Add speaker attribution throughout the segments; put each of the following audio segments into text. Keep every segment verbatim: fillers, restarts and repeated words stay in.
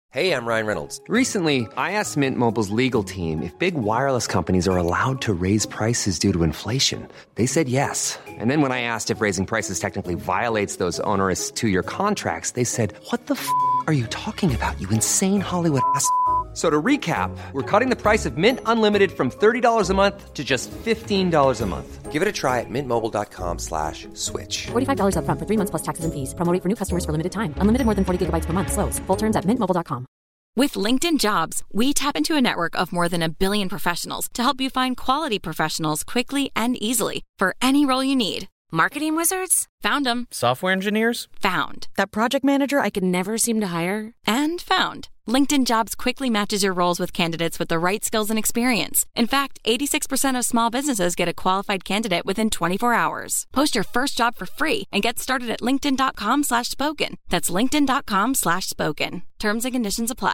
Speaker 1: Hey, I'm Ryan Reynolds.
Speaker 2: Recently, I asked Mint Mobile's legal team if big wireless companies are allowed to raise prices due to inflation. They said yes. And then when I asked if raising prices technically violates those onerous two-year contracts, they said, what the f*** are you talking about, you insane Hollywood ass f- So to recap, we're cutting the price of Mint Unlimited from thirty dollars a month to just fifteen dollars a month.
Speaker 1: Give it a try at mintmobile.com slash switch.
Speaker 3: forty-five dollars up front for three months plus taxes and fees. Promo rate for new customers for limited time. Unlimited more than forty gigabytes per month. Slows full terms at mint mobile dot com.
Speaker 4: With LinkedIn Jobs, we tap into a network of more than a billion professionals to help you find quality professionals quickly and easily for any role you need. Marketing wizards? Found them.
Speaker 5: Software engineers?
Speaker 4: Found.
Speaker 3: That project manager I could never seem to hire?
Speaker 4: And found. LinkedIn Jobs quickly matches your roles with candidates with the right skills and experience. In fact, eighty-six percent of small businesses get a qualified candidate within twenty-four hours. Post your first job for free and get started at linkedin.com slash spoken. That's linkedin.com slash spoken. Terms and conditions apply.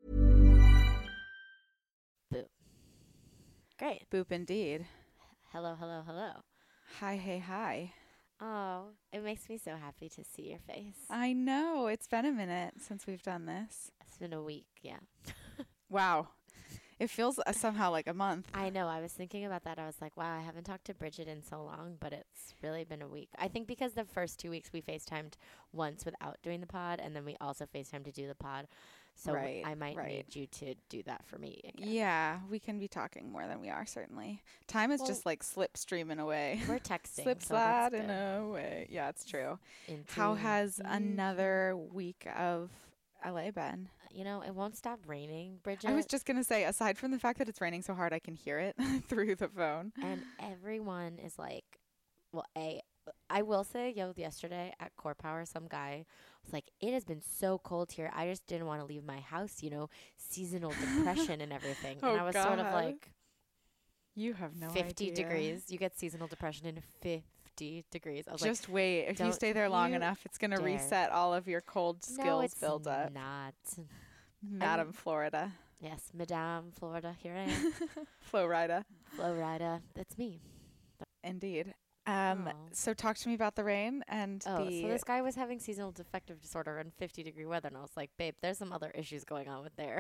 Speaker 6: Boop. Great.
Speaker 7: Boop indeed.
Speaker 6: Hello, hello, hello.
Speaker 7: Hi, hey, hi.
Speaker 6: Oh, it makes me so happy to see your face.
Speaker 7: I know. It's been a minute since we've done this.
Speaker 6: It's been a week, yeah.
Speaker 7: Wow. It feels uh, somehow like a month.
Speaker 6: I know. I was thinking about that. I was like, wow, I haven't talked to Bridget in so long, but it's really been a week. I think because the first two weeks we FaceTimed once without doing the pod, and then we also FaceTimed to do the pod. So
Speaker 7: right,
Speaker 6: I might
Speaker 7: right.
Speaker 6: need you to do that for me again.
Speaker 7: Yeah, we can be talking more than we are, certainly. Time is
Speaker 6: well,
Speaker 7: just like slipstreaming away.
Speaker 6: We're texting.
Speaker 7: Slip
Speaker 6: so
Speaker 7: sliding away. Yeah, it's true.
Speaker 6: Into
Speaker 7: How has
Speaker 6: you.
Speaker 7: another week of L A been?
Speaker 6: You know, it won't stop raining, Bridget.
Speaker 7: I was just going to say, aside from the fact that it's raining so hard, I can hear it through the phone.
Speaker 6: And everyone is like, well, A, I will say, yo, yesterday at Core Power, some guy was like, it has been so cold here. I just didn't want to leave my house, you know, seasonal depression and everything.
Speaker 7: Oh,
Speaker 6: and I was
Speaker 7: God.
Speaker 6: sort of like,
Speaker 7: you have no
Speaker 6: fifty
Speaker 7: idea.
Speaker 6: degrees. You get seasonal depression in fifty degrees. I was
Speaker 7: just
Speaker 6: like,
Speaker 7: wait. If you stay there long enough, it's going to reset all of your cold skills
Speaker 6: no, it's
Speaker 7: build up.
Speaker 6: not.
Speaker 7: Madam Florida.
Speaker 6: Yes, Madame Florida. Here I am.
Speaker 7: Florida.
Speaker 6: Florida. That's me.
Speaker 7: Indeed. Um,
Speaker 6: Oh.
Speaker 7: so talk to me about the rain and
Speaker 6: Oh,
Speaker 7: the.
Speaker 6: so this guy was having seasonal defective disorder in fifty degree weather, and I was like, babe, there's some other issues going on with there.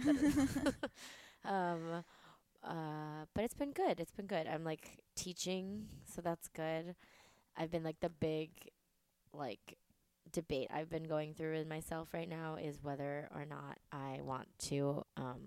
Speaker 6: um, uh, but it's been good. It's been good. I'm like teaching, so that's good. I've been like the big, like, debate I've been going through with myself right now is whether or not I want to um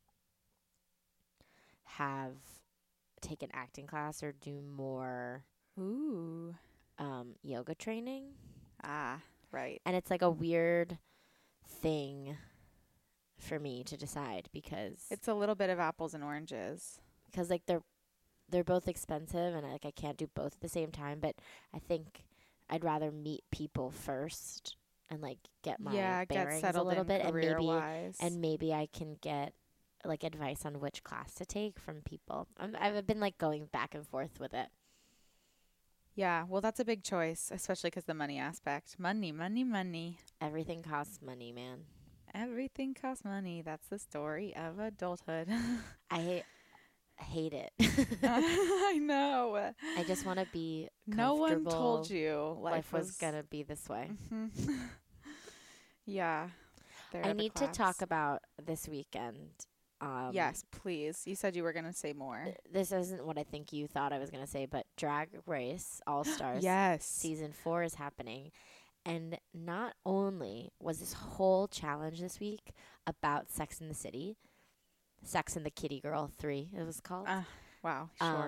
Speaker 6: have take an acting class or do more
Speaker 7: Ooh.
Speaker 6: um yoga training.
Speaker 7: Ah, right.
Speaker 6: And it's like a weird thing for me to decide because
Speaker 7: It's a little bit of apples and oranges.
Speaker 6: because like they're they're both expensive and like I can't do both at the same time, but I think I'd rather meet people first and like get my
Speaker 7: yeah,
Speaker 6: bearings
Speaker 7: get settled
Speaker 6: a little
Speaker 7: in
Speaker 6: bit and maybe
Speaker 7: career-wise.
Speaker 6: and maybe I can get like advice on which class to take from people. I'm, I've been like going back and forth with it.
Speaker 7: Yeah, well, that's a big choice, especially because the money aspect. Money, money, money.
Speaker 6: Everything costs money, man.
Speaker 7: Everything costs money. That's the story of adulthood.
Speaker 6: I hate, hate it.
Speaker 7: I know.
Speaker 6: I just want to be
Speaker 7: No one
Speaker 6: comfortable.
Speaker 7: told you life,
Speaker 6: life was gonna be this way.
Speaker 7: Mhm. Yeah. there
Speaker 6: I
Speaker 7: are the
Speaker 6: need to talk
Speaker 7: claps.
Speaker 6: about this weekend. Um,
Speaker 7: Yes, please. You said you were going to say more.
Speaker 6: th- This isn't what I think you thought I was gonna say, but Drag Race All Stars
Speaker 7: Yes.
Speaker 6: season four is happening, and not only was this whole challenge this week about Sex in the City, Sex and the Kitty Girl three, it was called.
Speaker 7: Uh, wow, sure.
Speaker 6: Um,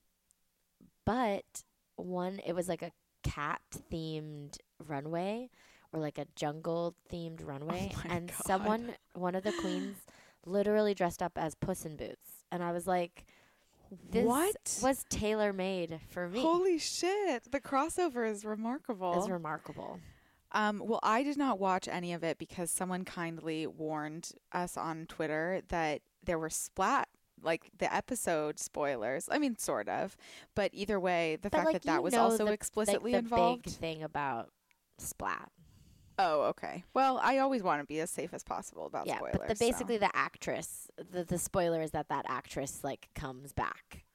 Speaker 6: but one, it was like a cat themed runway or like a jungle themed runway.
Speaker 7: Oh my
Speaker 6: and
Speaker 7: God.
Speaker 6: someone, one of the queens, literally dressed up as Puss in Boots. And I was like, this
Speaker 7: What?
Speaker 6: was tailor made for me.
Speaker 7: Holy shit. The crossover is remarkable.
Speaker 6: It's remarkable.
Speaker 7: Um, well, I did not watch any of it because someone kindly warned us on Twitter that there were splat, like the episode spoilers. I mean, sort of. But either way, the
Speaker 6: But
Speaker 7: fact
Speaker 6: like,
Speaker 7: that that
Speaker 6: you
Speaker 7: was
Speaker 6: know
Speaker 7: also
Speaker 6: the,
Speaker 7: explicitly
Speaker 6: like, the
Speaker 7: involved.
Speaker 6: big thing about splat.
Speaker 7: Oh, okay. Well, I always want to be as safe as possible about
Speaker 6: Yeah,
Speaker 7: spoilers.
Speaker 6: but the,
Speaker 7: so.
Speaker 6: basically the actress, the, the spoiler is that that actress like comes back.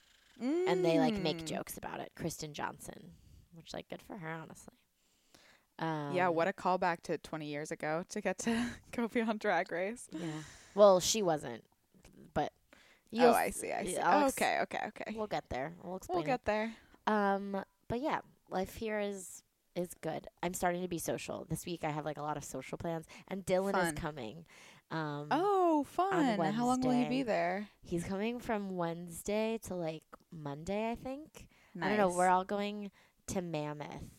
Speaker 6: And they like make
Speaker 7: Mm.
Speaker 6: jokes about it. Kristen Johnson, which like good for her, honestly. Um,
Speaker 7: Yeah, what a callback to twenty years ago to get to go be on Drag Race.
Speaker 6: Yeah. Well, she wasn't, but you'll
Speaker 7: Oh, I see, I
Speaker 6: s-
Speaker 7: see.
Speaker 6: I'll
Speaker 7: Oh,
Speaker 6: ex-
Speaker 7: okay, okay, okay.
Speaker 6: We'll get there. We'll explain.
Speaker 7: We'll get there.
Speaker 6: it. Um, but yeah, life here is is good. I'm starting to be social. This week I have like a lot of social plans, and Dylan
Speaker 7: Fun.
Speaker 6: is coming. Um,
Speaker 7: Oh, fun. How long will he
Speaker 6: Wednesday.
Speaker 7: be there?
Speaker 6: he's coming from Wednesday to like Monday, I think.
Speaker 7: Nice.
Speaker 6: I don't know. We're all going to Mammoth.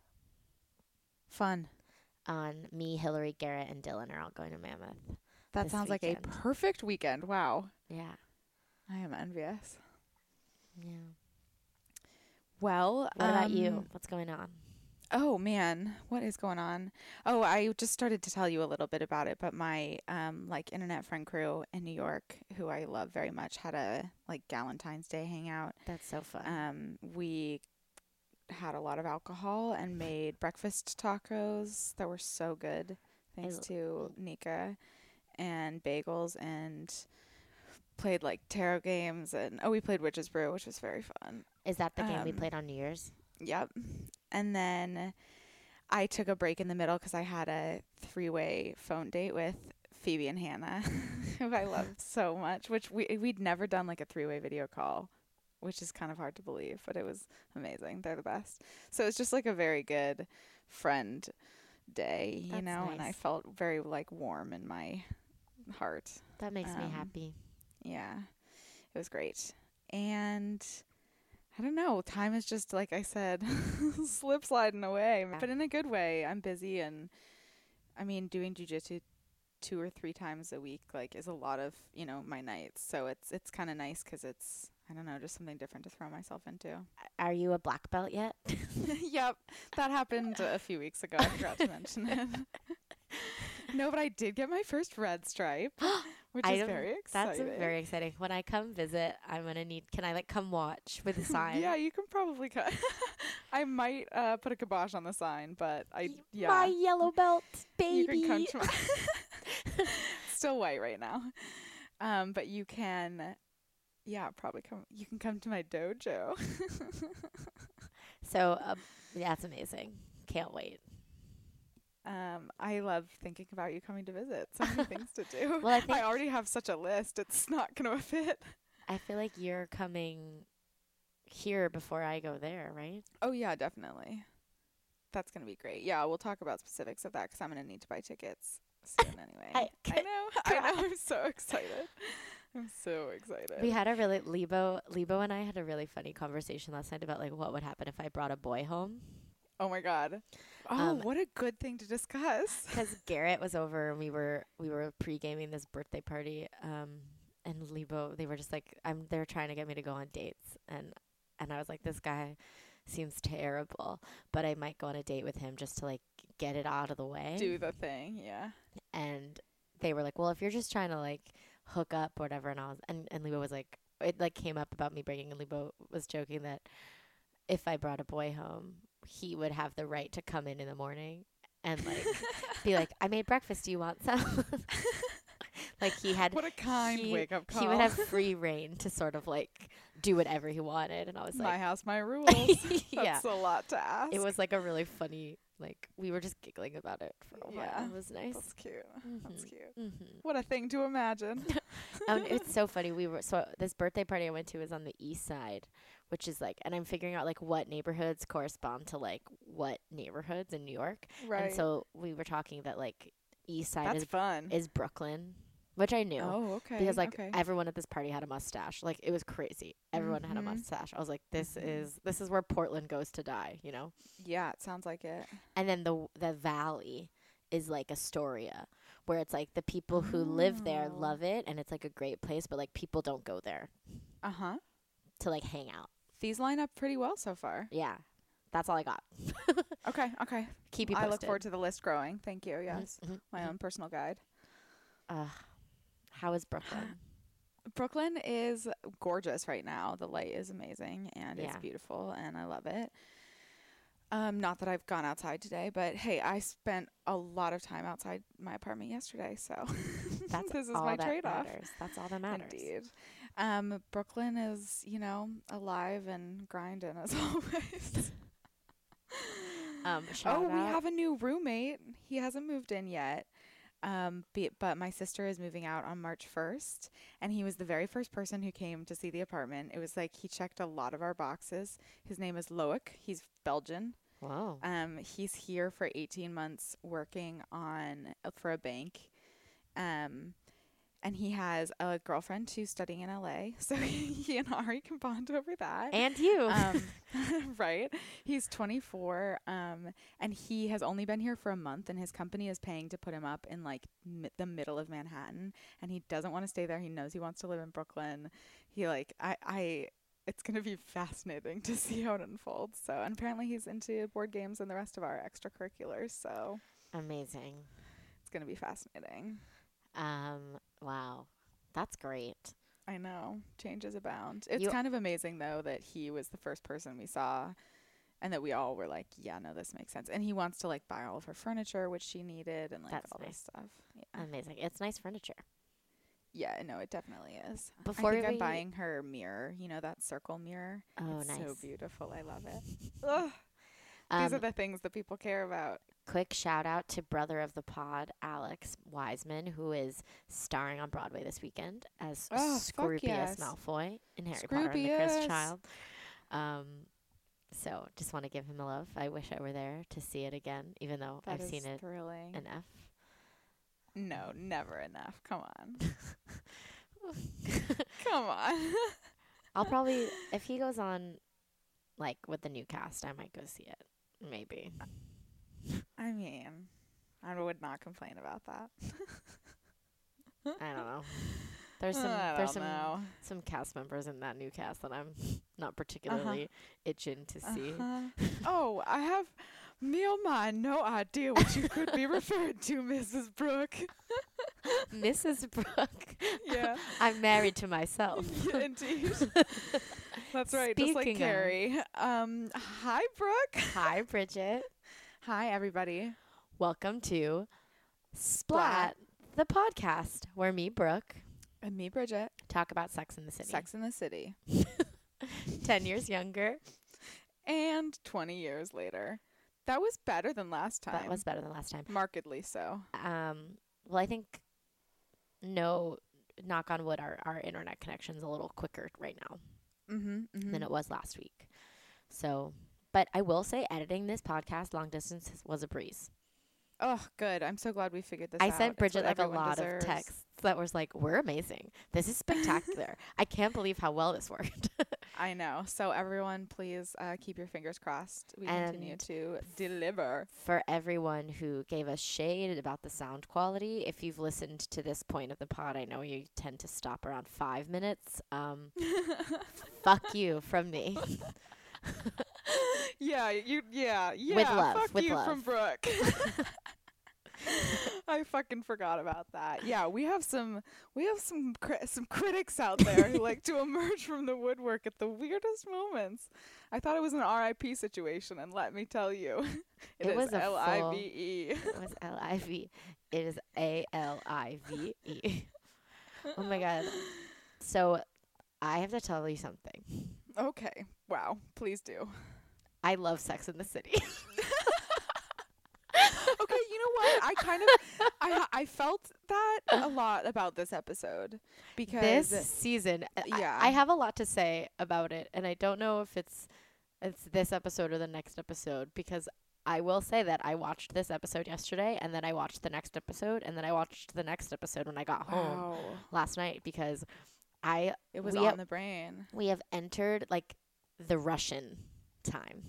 Speaker 7: Fun.
Speaker 6: On me, Hillary, Garrett, and Dylan are all going to Mammoth.
Speaker 7: That
Speaker 6: this
Speaker 7: sounds like a
Speaker 6: weekend.
Speaker 7: perfect weekend. Wow.
Speaker 6: Yeah.
Speaker 7: I am envious.
Speaker 6: Yeah.
Speaker 7: Well,
Speaker 6: What about you?
Speaker 7: um,
Speaker 6: What's going on?
Speaker 7: Oh man, what is going on? Oh, I just started to tell you a little bit about it, but my um like internet friend crew in New York, who I love very much, had a like Galentine's Day hangout.
Speaker 6: That's so fun.
Speaker 7: Um, we had a lot of alcohol and made breakfast tacos that were so good, thanks
Speaker 6: l-
Speaker 7: to Nika, and bagels, and played like tarot games, and oh, we played Witch's Brew, which was very fun.
Speaker 6: Is that the game we
Speaker 7: um,
Speaker 6: played on New Year's?
Speaker 7: Yep. And then I took a break in the middle because I had a three-way phone date with Phoebe and Hannah, who I love so much, which we, we'd never done like a three-way video call, which is kind of hard to believe, but it was amazing. They're the best. So it's just like a very good friend day, you
Speaker 6: That's
Speaker 7: know, and I
Speaker 6: nice.
Speaker 7: felt very like warm in my heart.
Speaker 6: That makes me
Speaker 7: um,
Speaker 6: happy.
Speaker 7: Yeah, it was great. And I don't know, time is just, like I said, slip sliding away, but in a good way. I'm busy, and I mean, doing jujitsu two or three times a week, like, is a lot of, you know, my nights. So it's, it's kind of nice because it's, I don't know, just something different to throw myself into.
Speaker 6: Are you a black belt yet?
Speaker 7: Yep, that happened a few weeks ago. I forgot to mention it. No, but I did get my first red stripe, which
Speaker 6: I
Speaker 7: is
Speaker 6: don't-
Speaker 7: very
Speaker 6: That's
Speaker 7: exciting.
Speaker 6: very exciting. When I come visit, I'm gonna need. Can I like come watch with a sign?
Speaker 7: Yeah, you can probably cut. I might uh, put a kibosh on the sign, but I yeah.
Speaker 6: My yellow belt, baby.
Speaker 7: You can come to my still white right now. Um, but you can yeah, probably come you can come to my dojo.
Speaker 6: So uh, yeah, that's amazing. Can't wait.
Speaker 7: Um, I love thinking about you coming to visit. So many things to do.
Speaker 6: Well, I think-
Speaker 7: I already have such a list. It's not going to fit.
Speaker 6: I feel like you're coming here before I go there, right?
Speaker 7: Oh yeah, definitely. That's going to be great. Yeah, we'll talk about specifics of that because I'm going to need to buy tickets soon anyway.
Speaker 6: I
Speaker 7: I know. I know. I'm so excited. I'm so excited.
Speaker 6: We had a really Lebo Lebo and I had a really funny conversation last night about like what would happen if I brought a boy home.
Speaker 7: Oh my god. Oh,
Speaker 6: Um,
Speaker 7: what a good thing to discuss.
Speaker 6: Because Garrett was over and we were we were pre-gaming this birthday party, um, and Lebo, they were just like, I'm they were trying to get me to go on dates, and and I was like, this guy seems terrible, but I might go on a date with him just to like get it out of the way.
Speaker 7: Do the thing, yeah.
Speaker 6: And they were like, well, if you're just trying to like hook up or whatever, and I was and and Lebo was like, it like came up about me bringing, and Lebo was joking that if I brought a boy home, he would have the right to come in in the morning and like be like, I made breakfast. Do you want some? Like he had
Speaker 7: What a kind
Speaker 6: he,
Speaker 7: wake-up
Speaker 6: He would
Speaker 7: call.
Speaker 6: have free reign to sort of like do whatever he wanted, and I was
Speaker 7: My
Speaker 6: like,
Speaker 7: house, my rules.
Speaker 6: yeah.
Speaker 7: That's a lot to ask.
Speaker 6: It was like a really funny, like we were just giggling about it for a while.
Speaker 7: Yeah,
Speaker 6: It was nice.
Speaker 7: That's cute. That's
Speaker 6: Mhm.
Speaker 7: cute.
Speaker 6: Mm-hmm.
Speaker 7: What a thing to imagine.
Speaker 6: Um, it's so funny. We were so this birthday party I went to was on the east side, which is like, and I'm figuring out like what neighborhoods correspond to like what neighborhoods in New York.
Speaker 7: Right.
Speaker 6: And so we were talking that like east side
Speaker 7: That's
Speaker 6: is
Speaker 7: fun.
Speaker 6: is Brooklyn, which I knew.
Speaker 7: Oh, okay.
Speaker 6: Because like
Speaker 7: okay.
Speaker 6: everyone at this party had a mustache. Like it was crazy. Everyone had a
Speaker 7: Mhm.
Speaker 6: mustache. I was like, this
Speaker 7: Mhm.
Speaker 6: is this is where Portland goes to die, you know?
Speaker 7: Yeah, it sounds like it.
Speaker 6: And then the the valley is like Astoria, where it's like the people who live there
Speaker 7: Oh.
Speaker 6: love it and it's like a great place, but like people don't go there
Speaker 7: Uh-huh.
Speaker 6: to like hang out.
Speaker 7: These line up pretty well so far.
Speaker 6: Yeah. That's all I got.
Speaker 7: Okay, okay.
Speaker 6: Keep you
Speaker 7: I
Speaker 6: posted.
Speaker 7: look forward to the list growing. Thank you.
Speaker 6: Mhm,
Speaker 7: Yes.
Speaker 6: mhm,
Speaker 7: My
Speaker 6: mhm.
Speaker 7: own personal guide.
Speaker 6: Ugh. How is Brooklyn?
Speaker 7: Brooklyn is gorgeous right now. The light is amazing and it's
Speaker 6: Yeah.
Speaker 7: beautiful and I love it. Um, not that I've gone outside today, but hey, I spent a lot of time outside my apartment yesterday, so
Speaker 6: That's
Speaker 7: this is
Speaker 6: all
Speaker 7: my
Speaker 6: that
Speaker 7: trade-off.
Speaker 6: matters. That's all that matters.
Speaker 7: Indeed. Um, Brooklyn is, you know, alive and grinding as always.
Speaker 6: Um, shout
Speaker 7: oh,
Speaker 6: out.
Speaker 7: we have a new roommate. He hasn't moved in yet. Um, be, but my sister is moving out on March first, and he was the very first person who came to see the apartment. It was like he checked a lot of our boxes. His name is Loic. He's Belgian.
Speaker 6: Wow.
Speaker 7: Um, he's here for eighteen months working on uh, for a bank. Um, and he has a girlfriend who's studying in L A, so he and Ari can bond over that.
Speaker 6: And you.
Speaker 7: um, right? He's twenty-four, um, and he has only been here for a month, and his company is paying to put him up in like mi- the middle of Manhattan, and he doesn't want to stay there. He knows he wants to live in Brooklyn. He like I I. It's going to be fascinating to see how it unfolds. So, and apparently he's into board games and the rest of our extracurriculars. So,
Speaker 6: Amazing.
Speaker 7: it's going to be fascinating.
Speaker 6: Um, wow. That's great.
Speaker 7: I know. Changes abound. It's
Speaker 6: You-
Speaker 7: kind of amazing, though, that he was the first person we saw and that we all were like, yeah, no, this makes sense. And he wants to, like, buy all of her furniture, which she needed, and, like,
Speaker 6: That's
Speaker 7: all
Speaker 6: nice.
Speaker 7: this stuff. Yeah.
Speaker 6: Amazing. It's nice furniture.
Speaker 7: Yeah, no, it definitely is.
Speaker 6: Before
Speaker 7: I think
Speaker 6: we-
Speaker 7: I'm buying her mirror. You know, that circle mirror?
Speaker 6: Oh,
Speaker 7: it's
Speaker 6: nice.
Speaker 7: so beautiful. I love it. Ugh. These are
Speaker 6: Um,
Speaker 7: the things that people care about.
Speaker 6: quick shout out to brother of the pod, Alex Wiseman, who is starring on Broadway this weekend as
Speaker 7: Oh, fuck
Speaker 6: Scroobius
Speaker 7: yes.
Speaker 6: Malfoy in Harry Potter and the Cursed
Speaker 7: Scroobius.
Speaker 6: Child. Um, so just want to give him a love. I wish I were there to see it again, even though
Speaker 7: That
Speaker 6: I've
Speaker 7: is
Speaker 6: seen it
Speaker 7: thrilling.
Speaker 6: enough.
Speaker 7: No, never enough. Come on. Come on.
Speaker 6: I'll probably, if he goes on, like, with the new cast, I might go see it. Maybe.
Speaker 7: I mean, I would not complain about that.
Speaker 6: I don't know. There's some
Speaker 7: I
Speaker 6: there's
Speaker 7: don't
Speaker 6: some
Speaker 7: know.
Speaker 6: some cast members in that new cast that I'm not particularly itching to see.
Speaker 7: Uh-huh. Oh, I have me or mine no idea what you could be referring to, Missus Brooke.
Speaker 6: Missus Brooke.
Speaker 7: Yeah.
Speaker 6: I'm married to myself.
Speaker 7: Yeah, indeed. That's right, just like
Speaker 6: Speaking of-
Speaker 7: Carrie. Um, hi, Brooke.
Speaker 6: Hi, Bridget.
Speaker 7: Hi, everybody.
Speaker 6: Welcome to Splat, the podcast where me, Brooke,
Speaker 7: And me, Bridget.
Speaker 6: talk about Sex in the City.
Speaker 7: Sex in the City.
Speaker 6: Ten years younger.
Speaker 7: And twenty years later. That was better than last time.
Speaker 6: That was better than last time.
Speaker 7: Markedly so.
Speaker 6: Um, well, I think, no, knock on wood, our, our internet connection's a little quicker right now
Speaker 7: Mm-hmm. mm-hmm.
Speaker 6: than it was last week. So, but I will say editing this podcast long distance was a breeze.
Speaker 7: Oh, good. I'm so glad we figured this
Speaker 6: I
Speaker 7: out.
Speaker 6: sent
Speaker 7: It's
Speaker 6: Bridget
Speaker 7: what
Speaker 6: like a
Speaker 7: everyone
Speaker 6: lot
Speaker 7: deserves.
Speaker 6: of texts that was like, we're amazing. This is spectacular. I can't believe how well this worked.
Speaker 7: I know. So everyone, please uh, keep your fingers crossed. We continue
Speaker 6: And
Speaker 7: to deliver.
Speaker 6: For everyone who gave us shade about the sound quality, if you've listened to this point of the pod, I know you tend to stop around five minutes. Um, fuck you from me.
Speaker 7: Yeah, you. Yeah, yeah.
Speaker 6: With love,
Speaker 7: Fuck
Speaker 6: with
Speaker 7: you
Speaker 6: love.
Speaker 7: from Brooke. I fucking forgot about that. Yeah, we have some. We have some cri- some critics out there who like to emerge from the woodwork at the weirdest moments. I thought it was an R I P situation, and let me tell you, it,
Speaker 6: It
Speaker 7: is
Speaker 6: was a
Speaker 7: L I V E.
Speaker 6: It was L I V. It is A L I V E. Oh my God. So I have to tell you something.
Speaker 7: Okay. Wow. Please do.
Speaker 6: I love Sex in the City.
Speaker 7: Okay, you know what? I kind of, I I felt that a lot about this episode because
Speaker 6: This season, I-
Speaker 7: yeah.
Speaker 6: I, have a lot to say about it, and I don't know if it's it's this episode or the next episode, because I will say that I watched this episode yesterday, and then I watched the next episode, and then I watched the next episode when I got home
Speaker 7: wow,
Speaker 6: last night, because I
Speaker 7: it was
Speaker 6: we
Speaker 7: on
Speaker 6: have,
Speaker 7: the brain.
Speaker 6: we have entered like the Russian time.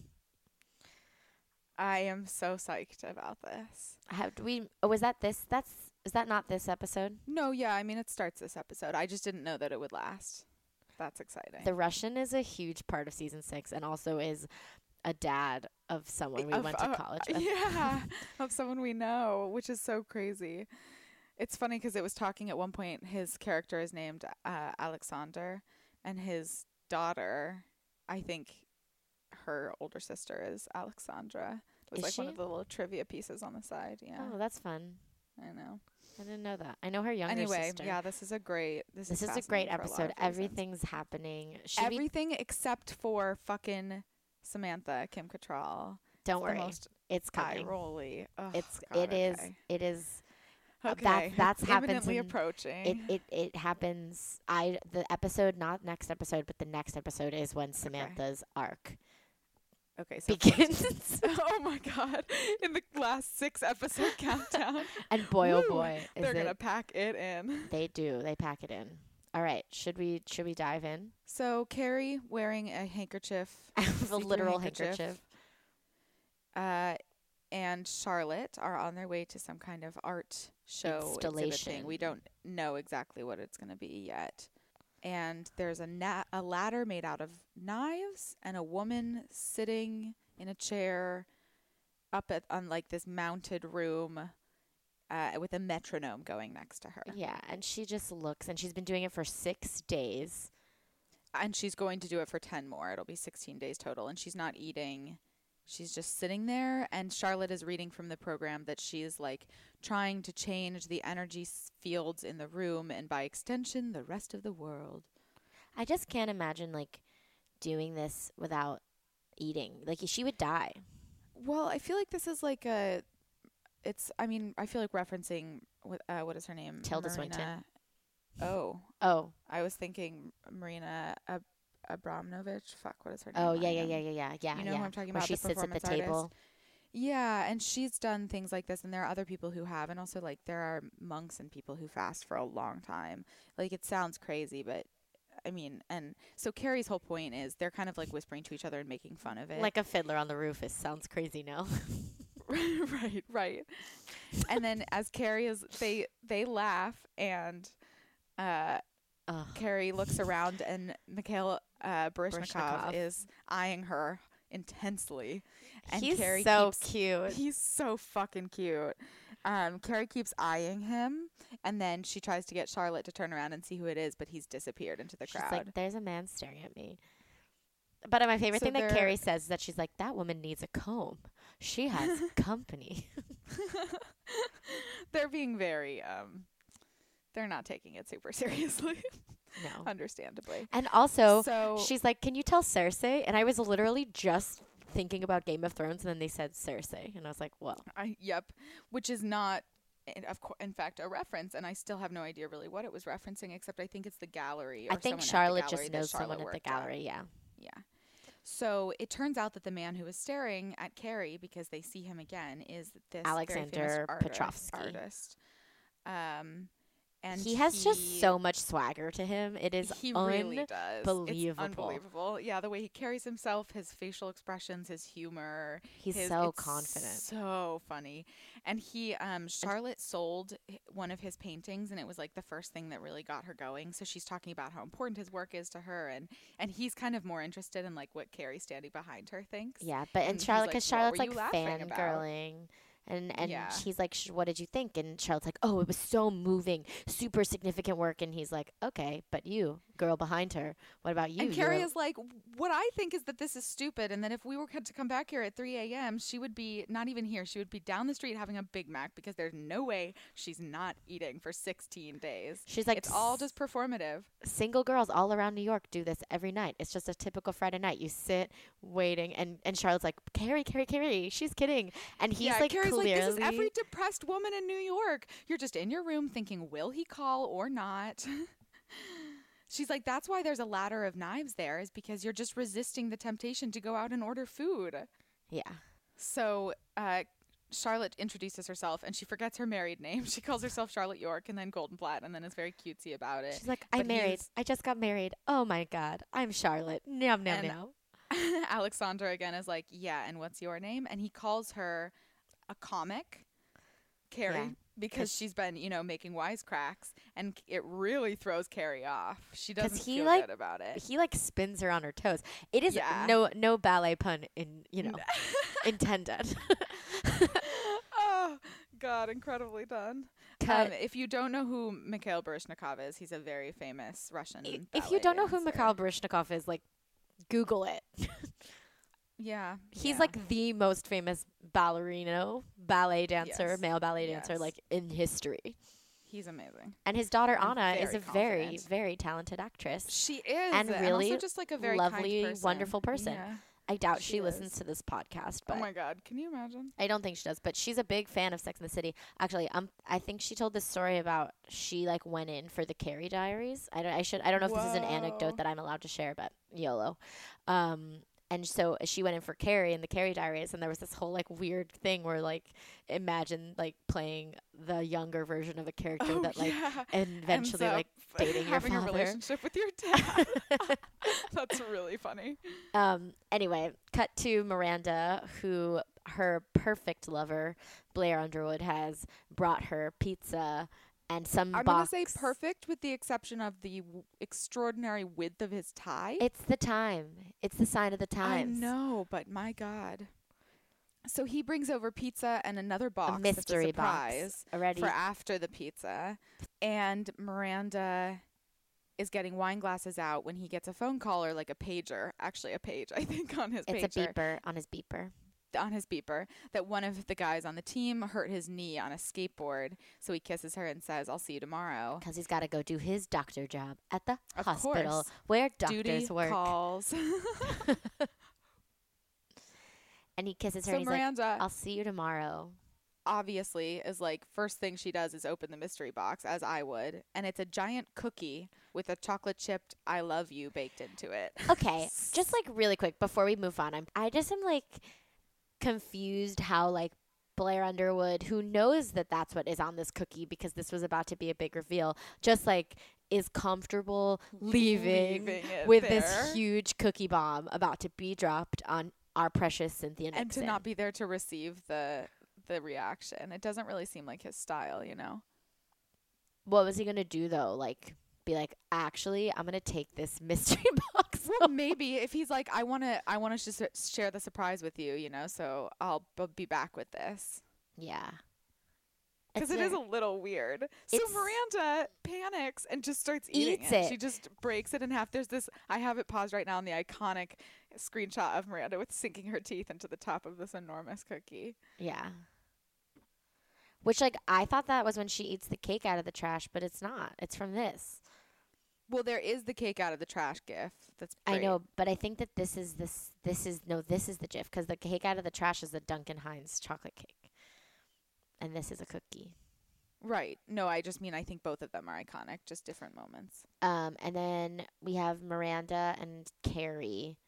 Speaker 7: I am so psyched about this.
Speaker 6: Have do we? Oh, was that this? That's is that not this episode?
Speaker 7: No, yeah, I mean it starts this episode. I just didn't know that it would last. That's exciting.
Speaker 6: The Russian is a huge part of season six, and also is a dad of someone we
Speaker 7: Of-
Speaker 6: went to
Speaker 7: uh,
Speaker 6: college with.
Speaker 7: Yeah, of someone we know, which is so crazy. It's funny because it was talking at one point. His character is named uh, Alexander, and his daughter, I think, her older sister is Alexandra. It was
Speaker 6: Is
Speaker 7: like one
Speaker 6: she?
Speaker 7: of the little trivia pieces on the side. Yeah,
Speaker 6: Oh, that's fun.
Speaker 7: I know.
Speaker 6: I didn't know that. I know her younger
Speaker 7: Anyway,
Speaker 6: sister.
Speaker 7: yeah, this is a great. This,
Speaker 6: This
Speaker 7: is,
Speaker 6: is a great
Speaker 7: fascinating for a lot
Speaker 6: episode.
Speaker 7: of reasons.
Speaker 6: Everything's happening. Should we?
Speaker 7: Everything except for fucking Samantha Kim Cattrall.
Speaker 6: Don't
Speaker 7: It's the
Speaker 6: worry.
Speaker 7: most
Speaker 6: It's
Speaker 7: eye
Speaker 6: coming.
Speaker 7: rolly. Oh,
Speaker 6: It's
Speaker 7: God,
Speaker 6: it is
Speaker 7: okay.
Speaker 6: it is uh,
Speaker 7: Okay.
Speaker 6: that's that's happens
Speaker 7: imminently
Speaker 6: in,
Speaker 7: approaching.
Speaker 6: it, it it happens I the episode, not next episode, but the next episode is when Samantha's arc
Speaker 7: okay, so
Speaker 6: begins.
Speaker 7: oh my God! In the last six episode countdown,
Speaker 6: And boy oh
Speaker 7: Woo!
Speaker 6: boy, is
Speaker 7: they're
Speaker 6: it,
Speaker 7: gonna pack it in.
Speaker 6: they do. They pack it in. All right, should we should we dive in?
Speaker 7: So Carrie wearing a handkerchief,
Speaker 6: A
Speaker 7: see-through
Speaker 6: literal handkerchief.
Speaker 7: Uh, and Charlotte are on their way to some kind of art show exhibit thing.
Speaker 6: Installation.
Speaker 7: We don't know exactly what it's going to be yet. And there's a na- a ladder made out of knives and a woman sitting in a chair up at on like this mounted room uh, with a metronome going next to her.
Speaker 6: Yeah, and she just looks, and she's been doing it for six days.
Speaker 7: And she's going to do it for ten more. It'll be sixteen days total. And she's not eating. She's just sitting there. And Charlotte is reading from the program that she is like trying to change the energy s- fields in the room and by extension, the rest of the world.
Speaker 6: I just can't imagine like doing this without eating. Like she would die.
Speaker 7: Well, I feel like this is like a, it's, I mean, I feel like referencing, what, uh, what is her name?
Speaker 6: Tilda
Speaker 7: Marina.
Speaker 6: Swinton.
Speaker 7: Oh,
Speaker 6: Oh.
Speaker 7: I was thinking Marina Ab- Abramovich. Fuck, what is her name?
Speaker 6: Oh, yeah,
Speaker 7: I
Speaker 6: yeah,
Speaker 7: am-
Speaker 6: yeah, yeah, yeah. Yeah,
Speaker 7: You know
Speaker 6: yeah.
Speaker 7: who I'm talking
Speaker 6: Where
Speaker 7: about,
Speaker 6: she
Speaker 7: the
Speaker 6: sits at the
Speaker 7: performance
Speaker 6: table.
Speaker 7: artist? Yeah, and she's done things like this, and there are other people who have, and also, like, there are monks and people who fast for a long time. Like, it sounds crazy, but, I mean, and so Carrie's whole point is they're kind of, like, whispering to each other and making fun of it.
Speaker 6: Like a fiddler on the roof. It sounds crazy now.
Speaker 7: right, right. And then as Carrie is, they, they laugh, and uh,
Speaker 6: Ugh.
Speaker 7: Carrie looks around, and Mikhail uh, Baryshnikov
Speaker 6: Baryshnikov.
Speaker 7: is eyeing her intensely. And
Speaker 6: He's
Speaker 7: Carrie
Speaker 6: so
Speaker 7: keeps,
Speaker 6: cute.
Speaker 7: He's so fucking cute. Um, Carrie keeps eyeing him, and then she tries to get Charlotte to turn around and see who it is, but he's disappeared into the
Speaker 6: She's
Speaker 7: crowd.
Speaker 6: like, there's a man staring at me. But uh, my favorite
Speaker 7: So
Speaker 6: thing that
Speaker 7: they're-
Speaker 6: Carrie says is that she's like, that woman needs a comb. She has company.
Speaker 7: They're being very, um, they're not taking it super seriously,
Speaker 6: No.
Speaker 7: understandably.
Speaker 6: And also,
Speaker 7: So-
Speaker 6: she's like, can you tell Cersei? And I was literally just thinking about Game of Thrones, and then they said Cersei. And I was like, well.
Speaker 7: I, yep, which is not, in, of course, in fact, a reference, and I still have no idea really what it was referencing, except I think it's the gallery. Or
Speaker 6: I think
Speaker 7: someone at the
Speaker 6: Charlotte
Speaker 7: gallery
Speaker 6: just
Speaker 7: that
Speaker 6: knows
Speaker 7: Charlotte
Speaker 6: someone at the
Speaker 7: worked
Speaker 6: gallery, yeah.
Speaker 7: Yeah. So it turns out that the man who is staring at Carrie, because they see him again, is this
Speaker 6: Alexander
Speaker 7: very famous artist,
Speaker 6: Petrovsky.
Speaker 7: artist. Um, and
Speaker 6: He has just
Speaker 7: he-
Speaker 6: so much swagger to him. It is
Speaker 7: He really does. It's
Speaker 6: unbelievable.
Speaker 7: unbelievable. Yeah, the way he carries himself, his facial expressions, his humor.
Speaker 6: He's
Speaker 7: his,
Speaker 6: so
Speaker 7: it's
Speaker 6: confident.
Speaker 7: So funny. And he, um, Charlotte sold h- one of his paintings, and it was like the first thing that really got her going. So she's talking about how important his work is to her, and and he's kind of more interested in like what Carrie standing behind her thinks.
Speaker 6: Yeah, but and
Speaker 7: he's
Speaker 6: Charlotte,
Speaker 7: like,
Speaker 6: because
Speaker 7: "What
Speaker 6: Charlotte's
Speaker 7: were
Speaker 6: like
Speaker 7: you laughing about?"
Speaker 6: fangirling, and and
Speaker 7: Yeah.
Speaker 6: she's like, Sh- "What did you think?" And Charlotte's like, "Oh, it was so moving, super significant work." And he's like, "Okay, but you, girl behind her, what about you?"
Speaker 7: And Carrie
Speaker 6: You're a-
Speaker 7: is like, what I think is that this is stupid, and that if we were to come back here at three a.m., she would be not even here. She would be down the street having a Big Mac, because there's no way she's not eating for sixteen days.
Speaker 6: She's like,
Speaker 7: it's all just performative.
Speaker 6: single girls all around New York do this every night. It's just a typical Friday night. You sit waiting, and and Charlotte's like, "Carrie, Carrie, Carrie, she's kidding," and he's
Speaker 7: yeah,
Speaker 6: like,
Speaker 7: Carrie's
Speaker 6: clearly.
Speaker 7: like, this is every depressed woman in New York. You're just in your room thinking, will he call or not? She's like, that's why there's a ladder of knives there, is because you're just resisting the temptation to go out and order food.
Speaker 6: Yeah.
Speaker 7: So uh, Charlotte introduces herself, and she forgets her married name. She calls herself Charlotte York and then Goldenblatt, and then is very cutesy about it.
Speaker 6: She's like, I
Speaker 7: But
Speaker 6: married.
Speaker 7: he's-
Speaker 6: I just got married. Oh my God. I'm Charlotte. Nom, nom,
Speaker 7: And-
Speaker 6: nom.
Speaker 7: Alexandra again is like, yeah, and what's your name? And he calls her a comic, Carrie,
Speaker 6: Yeah,
Speaker 7: because
Speaker 6: 'cause-
Speaker 7: she's been, you know, making wisecracks, and it really throws Carrie off. She doesn't
Speaker 6: he,
Speaker 7: feel
Speaker 6: like,
Speaker 7: good about it.
Speaker 6: He like spins her on her toes. It is
Speaker 7: Yeah.
Speaker 6: no no ballet pun in you know intended.
Speaker 7: Oh, God, incredibly done.
Speaker 6: Cut.
Speaker 7: Um, if you don't know who Mikhail Baryshnikov is, he's a very famous Russian
Speaker 6: I- if
Speaker 7: ballet
Speaker 6: you don't know who
Speaker 7: dancer.
Speaker 6: Mikhail Baryshnikov is, like Google it.
Speaker 7: Yeah.
Speaker 6: He's
Speaker 7: yeah.
Speaker 6: like the most famous ballerino, ballet dancer,
Speaker 7: Yes.
Speaker 6: male ballet dancer
Speaker 7: Yes.
Speaker 6: like in history.
Speaker 7: He's amazing.
Speaker 6: And his daughter
Speaker 7: And
Speaker 6: Anna is
Speaker 7: very
Speaker 6: a very
Speaker 7: confident.
Speaker 6: very talented actress.
Speaker 7: She is.
Speaker 6: And really
Speaker 7: also just like a very
Speaker 6: lovely,
Speaker 7: kind person.
Speaker 6: wonderful person.
Speaker 7: Yeah.
Speaker 6: I doubt
Speaker 7: She
Speaker 6: she, listens
Speaker 7: is.
Speaker 6: to this podcast,
Speaker 7: Oh
Speaker 6: but
Speaker 7: my God, can you imagine?
Speaker 6: I don't think she does. But she's a big fan of Sex and the City. Actually, um, I think she told this story about she like went in for the Carrie Diaries. I don't. I should. I don't know if this is an
Speaker 7: Whoa.
Speaker 6: anecdote that I'm allowed to share, but YOLO. Um, and so she went in for Carrie in the Carrie Diaries, and there was this whole like weird thing where like imagine like playing the younger version of a character
Speaker 7: Oh,
Speaker 6: that like
Speaker 7: yeah.
Speaker 6: and eventually
Speaker 7: Ends up
Speaker 6: like dating your
Speaker 7: having
Speaker 6: father.
Speaker 7: a relationship with your dad. That's really funny.
Speaker 6: Um, anyway, cut to Miranda, who her perfect lover, Blair Underwood, has brought her pizza and some
Speaker 7: I'm
Speaker 6: box.
Speaker 7: going to say perfect with the exception of the w- extraordinary width of his tie.
Speaker 6: It's the time. It's the sign of the times.
Speaker 7: I know, but my God. So he brings over pizza and another box.
Speaker 6: A mystery
Speaker 7: that's a surprise
Speaker 6: box already.
Speaker 7: for after the pizza. And Miranda is getting wine glasses out when he gets a phone call or like a pager. Actually, a page, I think, on his
Speaker 6: It's
Speaker 7: pager.
Speaker 6: a beeper on his beeper.
Speaker 7: On his beeper, that one of the guys on the team hurt his knee on a skateboard. So he kisses her and says, I'll see you tomorrow.
Speaker 6: Because he's got to go do his doctor job at the
Speaker 7: Of
Speaker 6: hospital
Speaker 7: course.
Speaker 6: where doctors
Speaker 7: Duty
Speaker 6: work.
Speaker 7: calls.
Speaker 6: And he kisses her
Speaker 7: So
Speaker 6: and he's
Speaker 7: Miranda-
Speaker 6: like, I'll see you tomorrow.
Speaker 7: Obviously, is like, first thing she does is open the mystery box, as I would. And it's a giant cookie with a chocolate chipped I love you baked into it.
Speaker 6: Okay, just like really quick before we move on, I'm I just am like confused how like Blair Underwood, who knows that that's what is on this cookie because this was about to be a big reveal, just like is comfortable leaving,
Speaker 7: Leaving it
Speaker 6: with
Speaker 7: there.
Speaker 6: this huge cookie bomb about to be dropped on our precious Cynthia Nixon.
Speaker 7: And to not be there to receive the the reaction. It doesn't really seem like his style, you know?
Speaker 6: What was he gonna do though? Like be like, actually, I'm gonna take this mystery box.
Speaker 7: Well, maybe if he's like, I want to, I want to just share the surprise with you, you know. So I'll b- be back with this
Speaker 6: Yeah.
Speaker 7: because
Speaker 6: It's
Speaker 7: it is a
Speaker 6: very-
Speaker 7: little weird. So
Speaker 6: It's-
Speaker 7: Miranda panics and just starts eating
Speaker 6: Eats
Speaker 7: it.
Speaker 6: it.
Speaker 7: She just breaks it in half. There's this. I have it paused right now on the iconic screenshot of Miranda with sinking her teeth into the top of this enormous cookie.
Speaker 6: Yeah. Which, like, I thought that was when she eats the cake out of the trash, but it's not. It's from this.
Speaker 7: Well, there is the cake out of the trash gif. That's
Speaker 6: I
Speaker 7: great.
Speaker 6: know, but I think that this is this. This is no. This is the GIF because the cake out of the trash is the Duncan Hines chocolate cake, and this is a cookie.
Speaker 7: Right. No, I just mean I think both of them are iconic, just different moments.
Speaker 6: Um, and then we have Miranda and Carrie.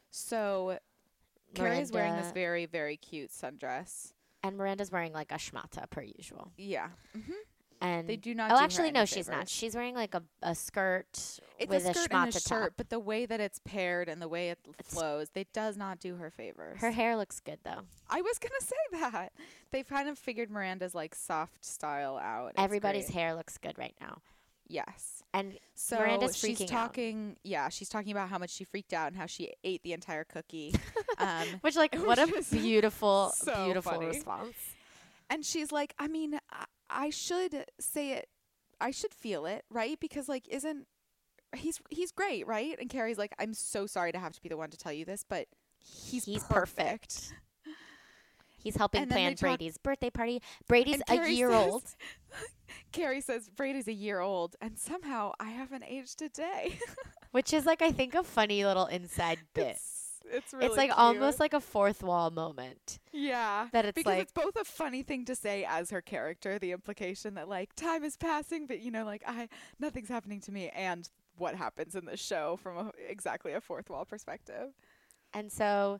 Speaker 7: So Carrie's wearing this
Speaker 6: Miranda-
Speaker 7: very, very cute sundress.
Speaker 6: And Miranda's wearing like a schmata per usual.
Speaker 7: Yeah. Mm-hmm.
Speaker 6: And
Speaker 7: They do not
Speaker 6: Oh,
Speaker 7: do her
Speaker 6: actually,
Speaker 7: any
Speaker 6: no, she's not.
Speaker 7: favors.
Speaker 6: She's wearing like a, a skirt
Speaker 7: It's
Speaker 6: with
Speaker 7: a skirt
Speaker 6: schmata
Speaker 7: and a
Speaker 6: top.
Speaker 7: shirt, but the way that it's paired and the way it
Speaker 6: It's-
Speaker 7: flows, it does not do her favors.
Speaker 6: Her hair looks good though.
Speaker 7: I was gonna say that they've kind of figured Miranda's like soft style out. It's
Speaker 6: Everybody's
Speaker 7: great.
Speaker 6: hair looks good right now.
Speaker 7: Yes.
Speaker 6: And
Speaker 7: So
Speaker 6: Miranda's
Speaker 7: she's
Speaker 6: freaking out.
Speaker 7: talking. Yeah, she's talking about how much she freaked out and how she ate the entire cookie. um,
Speaker 6: Which, like, what a
Speaker 7: which is
Speaker 6: beautiful,
Speaker 7: so
Speaker 6: beautiful
Speaker 7: funny.
Speaker 6: response.
Speaker 7: And she's like, I mean, I, I should say it. I should feel it, right? Because like, isn't he's he's great, right? And Carrie's like, I'm so sorry to have to be the one to tell you this, but he's,
Speaker 6: He's
Speaker 7: perfect.
Speaker 6: perfect. He's helping
Speaker 7: And then they
Speaker 6: plan
Speaker 7: talk-
Speaker 6: Brady's birthday party. Brady's
Speaker 7: And
Speaker 6: a
Speaker 7: Carrie
Speaker 6: year
Speaker 7: says-
Speaker 6: old.
Speaker 7: Carrie says Brady's a year old, and somehow I haven't aged a day.
Speaker 6: Which is like I think a funny little inside bit.
Speaker 7: it's it's really
Speaker 6: it's like
Speaker 7: cute.
Speaker 6: almost like a fourth wall moment.
Speaker 7: Yeah,
Speaker 6: that it's
Speaker 7: because
Speaker 6: like-
Speaker 7: it's both a funny thing to say as her character, the implication that like time is passing, but you know, like I nothing's happening to me, and what happens in the show from a, exactly a fourth wall perspective.
Speaker 6: And so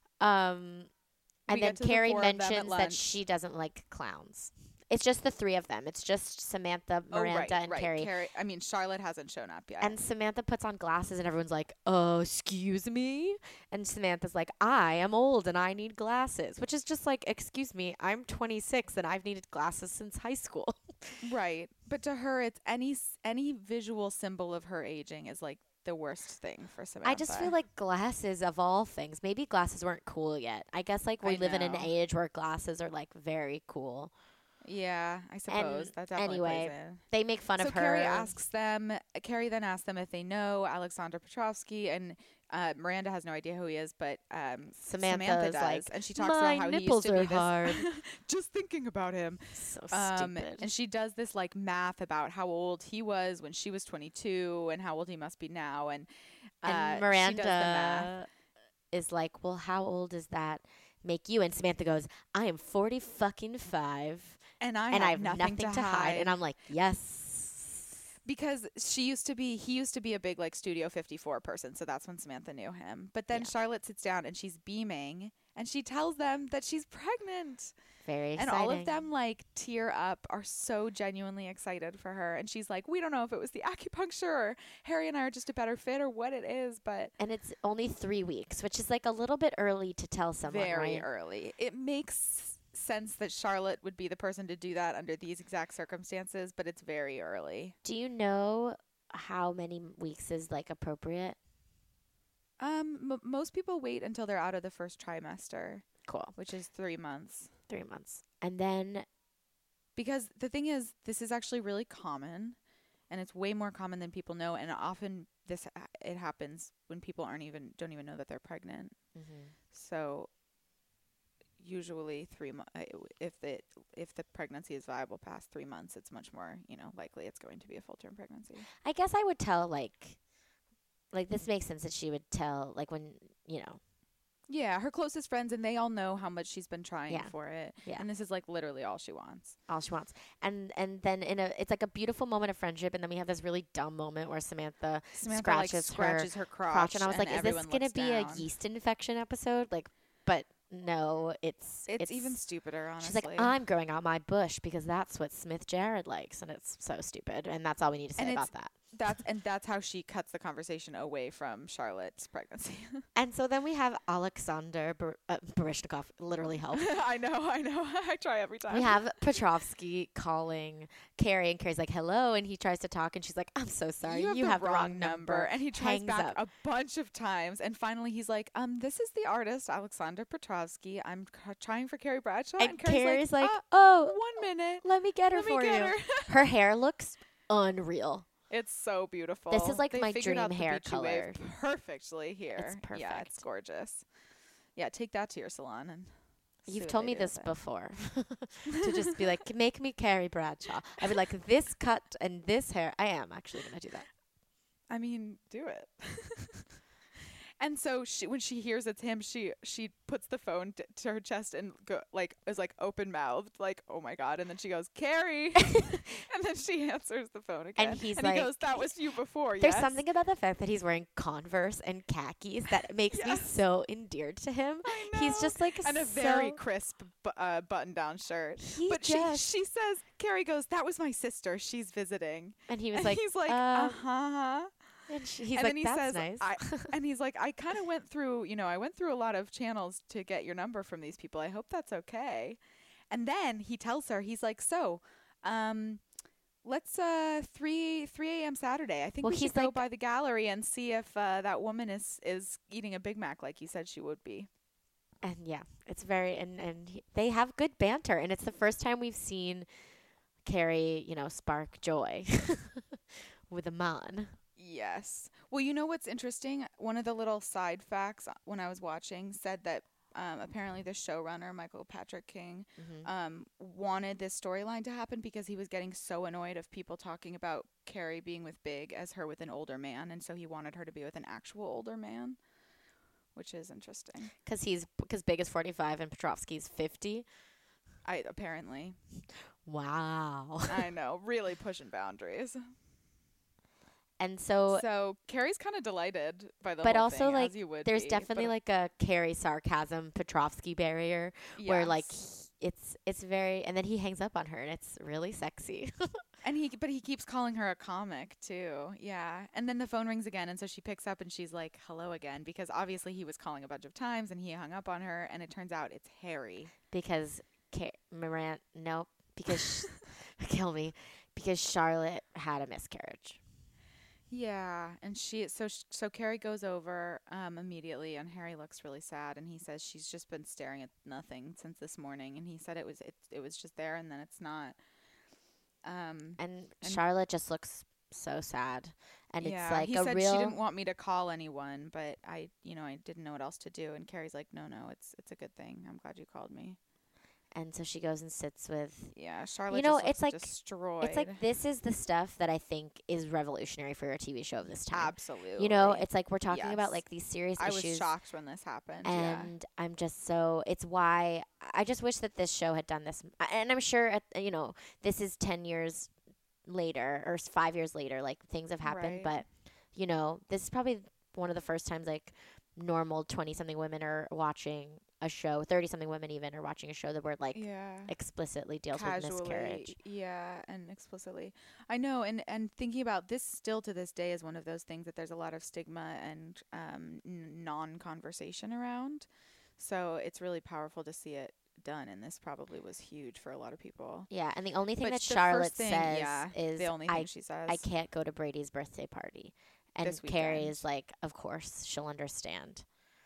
Speaker 6: um and
Speaker 7: We
Speaker 6: then
Speaker 7: get to the
Speaker 6: Carrie
Speaker 7: four of them at
Speaker 6: mentions that
Speaker 7: lunch.
Speaker 6: she doesn't like clowns. It's just the three of them. It's just Samantha, Miranda,
Speaker 7: oh, right,
Speaker 6: and
Speaker 7: right.
Speaker 6: Carrie.
Speaker 7: I mean, Charlotte hasn't shown up yet.
Speaker 6: And Samantha puts on glasses and everyone's like, "Oh, excuse me?" And Samantha's like, "I am old and I need glasses." Which is just like, "Excuse me, I'm twenty-six and I've needed glasses since high school."
Speaker 7: right, but to her, it's any s- any visual symbol of her aging is like the worst thing for Samantha.
Speaker 6: I just feel like glasses of all things. Maybe glasses weren't cool yet. I guess like we
Speaker 7: I
Speaker 6: live in an
Speaker 7: know.
Speaker 6: age where glasses are like very cool.
Speaker 7: yeah, I suppose that definitely
Speaker 6: anyway,
Speaker 7: plays in.
Speaker 6: They make fun
Speaker 7: So
Speaker 6: of her.
Speaker 7: Carrie asks them. Carrie then asks them if they know Alexander Petrovsky, and uh, Miranda has no idea who he is, but um,
Speaker 6: Samantha
Speaker 7: Samantha
Speaker 6: is
Speaker 7: does,
Speaker 6: like,
Speaker 7: and she talks
Speaker 6: "My
Speaker 7: about how
Speaker 6: nipples
Speaker 7: he used to
Speaker 6: are hard."
Speaker 7: be this. Just thinking about him,
Speaker 6: So
Speaker 7: um,
Speaker 6: stupid.
Speaker 7: and she does this like math about how old he was when she was twenty-two, and how old he must be now, and uh,
Speaker 6: and
Speaker 7: she does the math.
Speaker 6: Miranda is like, well, how old does that make you? And Samantha goes, I am forty fucking five.
Speaker 7: And I,
Speaker 6: and
Speaker 7: have,
Speaker 6: I have
Speaker 7: nothing,
Speaker 6: nothing,
Speaker 7: to, hide.
Speaker 6: And I'm like, yes.
Speaker 7: Because she used to be, he used to be a big like Studio fifty-four person. So that's when Samantha knew him. But then
Speaker 6: Yeah.
Speaker 7: Charlotte sits down and she's beaming and she tells them that she's pregnant.
Speaker 6: Very
Speaker 7: And
Speaker 6: exciting.
Speaker 7: all of them like tear up, are so genuinely excited for her. And she's like, we don't know if it was the acupuncture or Harry and I are just a better fit or what it is, but
Speaker 6: And it's only three weeks, which is like a little bit early to tell someone,
Speaker 7: very
Speaker 6: right?
Speaker 7: early. It makes sense that Charlotte would be the person to do that under these exact circumstances, but it's very early.
Speaker 6: Do you know how many m- weeks is like appropriate?
Speaker 7: Um, m- most people wait until they're out of the first trimester,
Speaker 6: Cool.
Speaker 7: which is three months.
Speaker 6: Three months. And then,
Speaker 7: Because the thing is, this is actually really common, and it's way more common than people know. And often this ha- it happens when people aren't even don't even know that they're pregnant. So usually three mo- uh, if the if the pregnancy is viable past three months, it's much more you know likely it's going to be a full term pregnancy.
Speaker 6: I guess I would tell like, like this makes sense that she would tell like when, you know,
Speaker 7: Yeah, her closest friends, and they all know how much she's been trying
Speaker 6: Yeah.
Speaker 7: for it.
Speaker 6: Yeah.
Speaker 7: And this is like literally all she wants.
Speaker 6: all she wants. And and then in a, it's like a beautiful moment of friendship. And then we have this really dumb moment where Samantha,
Speaker 7: Samantha like
Speaker 6: scratches,
Speaker 7: scratches her,
Speaker 6: her
Speaker 7: crotch,
Speaker 6: And I was like, is this
Speaker 7: everyone
Speaker 6: going to
Speaker 7: looks
Speaker 6: be
Speaker 7: down.
Speaker 6: a yeast infection episode? Like, but no, it's,
Speaker 7: It's, even stupider, honestly.
Speaker 6: She's like, I'm growing out my bush because that's what Smith Jared likes. And it's so stupid. And that's all we need to say
Speaker 7: And
Speaker 6: about
Speaker 7: it's-
Speaker 6: that.
Speaker 7: That's and that's how she cuts the conversation away from Charlotte's pregnancy.
Speaker 6: And so then we have Alexander Bar- uh, Baryshnikov, literally help.
Speaker 7: I know, I know. I try every time.
Speaker 6: We have Petrovsky calling Carrie, and Carrie's like, hello. And he tries to talk, and she's like, I'm so sorry.
Speaker 7: You have, the, wrong number. And he tries
Speaker 6: Hangs
Speaker 7: back
Speaker 6: up.
Speaker 7: a bunch of times. And finally he's like, um, this is the artist, Alexander Petrovsky. I'm c- trying for Carrie Bradshaw.
Speaker 6: And
Speaker 7: Carrie's
Speaker 6: Carrie's like,
Speaker 7: "Uh,
Speaker 6: oh,
Speaker 7: one minute.
Speaker 6: let me get her
Speaker 7: Let me
Speaker 6: for
Speaker 7: get
Speaker 6: you.
Speaker 7: her."
Speaker 6: Her hair looks unreal.
Speaker 7: It's so beautiful.
Speaker 6: This is like
Speaker 7: They
Speaker 6: my
Speaker 7: figured
Speaker 6: dream
Speaker 7: out the
Speaker 6: hair
Speaker 7: beachy wave
Speaker 6: color.
Speaker 7: perfectly here.
Speaker 6: It's
Speaker 7: Yeah,
Speaker 6: perfect.
Speaker 7: it's gorgeous. Yeah, take that to your salon and see
Speaker 6: You've
Speaker 7: what
Speaker 6: told
Speaker 7: they
Speaker 6: me
Speaker 7: do with
Speaker 6: this
Speaker 7: it.
Speaker 6: before. To just be like, make me Carrie Bradshaw. I'd be like, this cut and this hair. I am actually going to do that.
Speaker 7: I mean, do it. And so she, when she hears it's him, she she puts the phone t- to her chest and go like is like open mouthed, like oh my god. And then she goes, Carrie, and then she answers the phone again.
Speaker 6: he's
Speaker 7: and
Speaker 6: like-
Speaker 7: he goes, that was you before.
Speaker 6: There's
Speaker 7: yes?
Speaker 6: something about the fact that he's wearing Converse and khakis that makes me
Speaker 7: Yes.
Speaker 6: so endeared to him.
Speaker 7: I
Speaker 6: He's
Speaker 7: know.
Speaker 6: just like
Speaker 7: and a
Speaker 6: so
Speaker 7: very crisp bu- uh, button down shirt.
Speaker 6: He
Speaker 7: but
Speaker 6: just-
Speaker 7: she she says, Carrie goes, that was my sister. She's visiting.
Speaker 6: And he was
Speaker 7: and
Speaker 6: like,
Speaker 7: he's like,
Speaker 6: uh,
Speaker 7: uh huh.
Speaker 6: and she, he's
Speaker 7: and
Speaker 6: like,
Speaker 7: then he
Speaker 6: that's
Speaker 7: says,
Speaker 6: nice.
Speaker 7: I, and he's like, I kind of went through, you know, I went through a lot of channels to get your number from these people. I hope that's okay. And then he tells her, he's like, so, um, let's uh three three a.m. Saturday. I think
Speaker 6: Well,
Speaker 7: we
Speaker 6: he's
Speaker 7: should go
Speaker 6: like-
Speaker 7: by the gallery and see if uh, that woman is is eating a Big Mac like you said she would be.
Speaker 6: And yeah, it's very and and he, they have good banter, and it's the first time we've seen Carrie, you know, spark joy with a man.
Speaker 7: Yes. Well, you know what's interesting? One of the little side facts uh, when I was watching said that um, apparently the showrunner, Michael Patrick King, um, wanted this storyline to happen because he was getting so annoyed of people talking about Carrie being with Big as her with an older man. And so he wanted her to be with an actual older man, which is interesting.
Speaker 6: Because he's because Big is forty-five and Petrovsky's fifty.
Speaker 7: I apparently.
Speaker 6: Wow.
Speaker 7: I know. Really pushing boundaries.
Speaker 6: And so,
Speaker 7: So Carrie's kind of delighted by the
Speaker 6: but
Speaker 7: whole
Speaker 6: also
Speaker 7: thing,
Speaker 6: like
Speaker 7: as you would
Speaker 6: there's
Speaker 7: be,
Speaker 6: definitely
Speaker 7: but-
Speaker 6: like a Carrie sarcasm Petrovsky barrier where like
Speaker 7: Yes.
Speaker 6: he- it's it's very and then he hangs up on her and it's really sexy.
Speaker 7: And he, but he keeps calling her a comic too. Yeah. And then the phone rings again. And so she picks up and she's like, hello again. Because obviously he was calling a bunch of times and he hung up on her. And it turns out it's Harry.
Speaker 6: because Car- Moran nope because sh- kill me because Charlotte had a miscarriage.
Speaker 7: Yeah. And she, so, sh- so Carrie goes over um, immediately and Harry looks really sad. And he says she's just been staring at nothing since this morning. And he said it was, it, it was just there and then it's not. Um,
Speaker 6: And,
Speaker 7: And-
Speaker 6: Charlotte just looks so sad. And
Speaker 7: yeah,
Speaker 6: it's like
Speaker 7: he
Speaker 6: a
Speaker 7: said
Speaker 6: real
Speaker 7: she didn't want me to call anyone, but I, you know, I didn't know what else to do. And Carrie's like, no, no, it's, it's a good thing. I'm glad you called me.
Speaker 6: And so she goes and sits with,
Speaker 7: Yeah, Charlotte
Speaker 6: you know,
Speaker 7: just
Speaker 6: it's
Speaker 7: looks
Speaker 6: like
Speaker 7: destroyed.
Speaker 6: it's like this is the stuff that I think is revolutionary for a T V show of this time.
Speaker 7: Absolutely.
Speaker 6: You know, it's like we're talking about
Speaker 7: Yes.
Speaker 6: like these serious
Speaker 7: I
Speaker 6: issues.
Speaker 7: was shocked when this happened. yeah.
Speaker 6: And I'm just so, it's why I just wish that this show had done this. And I'm sure, at, you know, this is ten years later or s- five years later, like things have happened.
Speaker 7: Right.
Speaker 6: But, you know, this is probably one of the first times like normal twenty something women are watching a show, thirty something women even are watching a show that were like
Speaker 7: Yeah.
Speaker 6: explicitly deals
Speaker 7: Casually,
Speaker 6: with miscarriage.
Speaker 7: yeah, and explicitly. I know, and and thinking about this still to this day is one of those things that there's a lot of stigma and um, n- non-conversation around. So it's really powerful to see it done, and this probably was huge for a lot of people.
Speaker 6: Yeah, and the only thing
Speaker 7: But
Speaker 6: that
Speaker 7: the
Speaker 6: Charlotte
Speaker 7: first thing,
Speaker 6: says
Speaker 7: yeah,
Speaker 6: is
Speaker 7: the only thing
Speaker 6: I
Speaker 7: she says.
Speaker 6: I can't go to Brady's birthday party. And
Speaker 7: This
Speaker 6: Carrie
Speaker 7: weekend.
Speaker 6: is like, of course, she'll understand.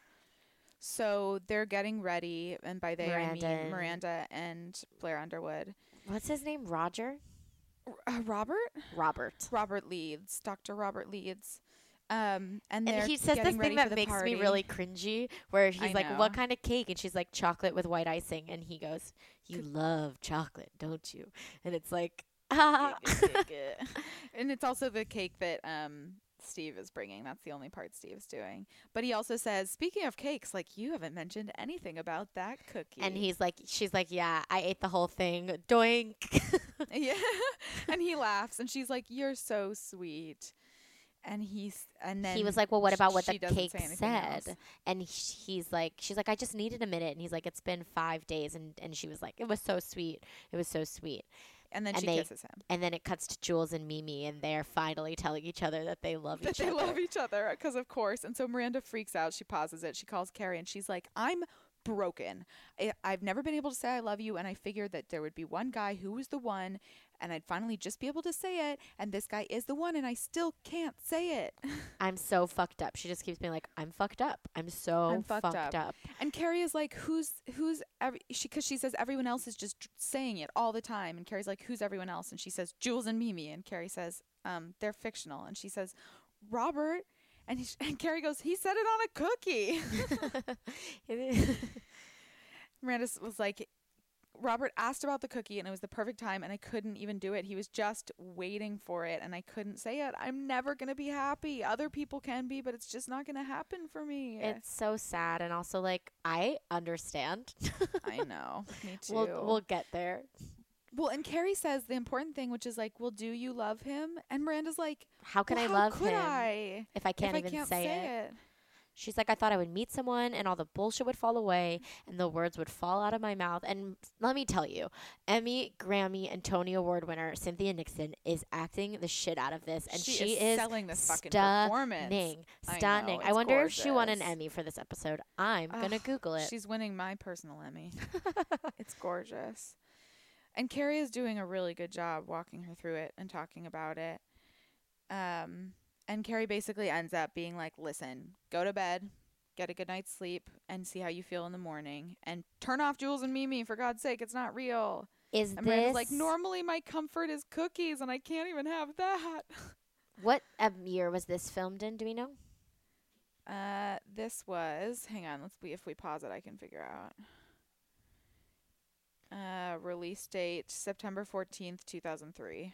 Speaker 7: So they're getting ready, and by they
Speaker 6: Miranda
Speaker 7: I
Speaker 6: and-
Speaker 7: mean Miranda and Blair Underwood.
Speaker 6: What's his name? Roger?
Speaker 7: Uh, Robert?
Speaker 6: Robert.
Speaker 7: Robert Leeds, Doctor Robert Leeds. Um, and
Speaker 6: And
Speaker 7: they're
Speaker 6: he says this
Speaker 7: getting ready
Speaker 6: thing
Speaker 7: for
Speaker 6: that
Speaker 7: the
Speaker 6: makes
Speaker 7: party.
Speaker 6: me really cringy, where he's
Speaker 7: I
Speaker 6: like,
Speaker 7: know.
Speaker 6: what kind of cake? And she's like, chocolate with white icing. And he goes, you love chocolate, don't you? And it's like, ah.
Speaker 7: And it's also the cake that um Steve is bringing. That's the only part Steve's doing. But he also says, speaking of cakes, like, you haven't mentioned anything about that cookie.
Speaker 6: And he's like, she's like, yeah, I ate the whole thing. Doink.
Speaker 7: yeah. And he laughs, and she's like, you're so sweet. And he's and then
Speaker 6: he was like, well, what about what
Speaker 7: she
Speaker 6: the
Speaker 7: doesn't
Speaker 6: cake
Speaker 7: say anything
Speaker 6: said?
Speaker 7: else.
Speaker 6: And he- he's like, she's like, I just needed a minute. And he's like, it's been five days. And, and she was like, it was so sweet. It was so sweet.
Speaker 7: And then
Speaker 6: and
Speaker 7: she
Speaker 6: they-
Speaker 7: kisses him.
Speaker 6: And then it cuts to Jules and Mimi, and they're finally telling each other that they love
Speaker 7: That
Speaker 6: each
Speaker 7: they
Speaker 6: other.
Speaker 7: love each other, because of course. And so Miranda freaks out. She pauses it. She calls Carrie, and she's like, I'm broken. I, I've never been able to say I love you, and I figured that there would be one guy who was the one, and I'd finally just be able to say it, and this guy is the one, and I still can't say it.
Speaker 6: I'm so fucked up. She just keeps being like, I'm fucked up. I'm so
Speaker 7: I'm fucked
Speaker 6: fucked,
Speaker 7: up.
Speaker 6: up.
Speaker 7: And Carrie is like, who's who's every she because she says everyone else is just saying it all the time, and Carrie's like, who's everyone else? And she says Jules and Mimi, and Carrie says, um, they're fictional, and she says, Robert, and, he, and Carrie goes, he said it on a cookie. Miranda s- was like, Robert asked about the cookie, and it was the perfect time, and I couldn't even do it. He was just waiting for it, and I couldn't say it. I'm never going to be happy. Other people can be, but it's just not going to happen for me.
Speaker 6: It's so sad, and also like I understand.
Speaker 7: I know. Me too.
Speaker 6: We'll we'll get there.
Speaker 7: Well, and Carrie says the important thing, which is like, well, do you love him? And Miranda's like,
Speaker 6: How can
Speaker 7: well,
Speaker 6: I
Speaker 7: how
Speaker 6: love
Speaker 7: could
Speaker 6: him
Speaker 7: I
Speaker 6: if I can't
Speaker 7: if
Speaker 6: even
Speaker 7: I can't
Speaker 6: say,
Speaker 7: say,
Speaker 6: it?
Speaker 7: it?
Speaker 6: She's like, I thought I would meet someone and all the bullshit would fall away and the words would fall out of my mouth. And let me tell you, Emmy, Grammy, and Tony Award winner Cynthia Nixon is acting the shit out of this. And
Speaker 7: She
Speaker 6: she,
Speaker 7: is
Speaker 6: is
Speaker 7: selling this fucking
Speaker 6: stunning.
Speaker 7: performance. I know,
Speaker 6: Stunning. I,
Speaker 7: it's
Speaker 6: wonder if she won an
Speaker 7: gorgeous.
Speaker 6: Emmy for this episode. I'm going to
Speaker 7: Ugh,
Speaker 6: Google it.
Speaker 7: She's winning my personal Emmy. It's gorgeous. And Carrie is doing a really good job walking her through it and talking about it. Um, and Carrie basically ends up being like, listen, go to bed, get a good night's sleep, and see how you feel in the morning. And turn off Jules and Mimi, for God's sake, it's not real.
Speaker 6: Is
Speaker 7: And Miranda's
Speaker 6: this
Speaker 7: like, normally my comfort is cookies, and I can't even have that.
Speaker 6: what um, year was this filmed in? Do we know?
Speaker 7: Uh, this was, hang on, let's see if we pause it, I can figure out. Uh, release date September fourteenth, two thousand three.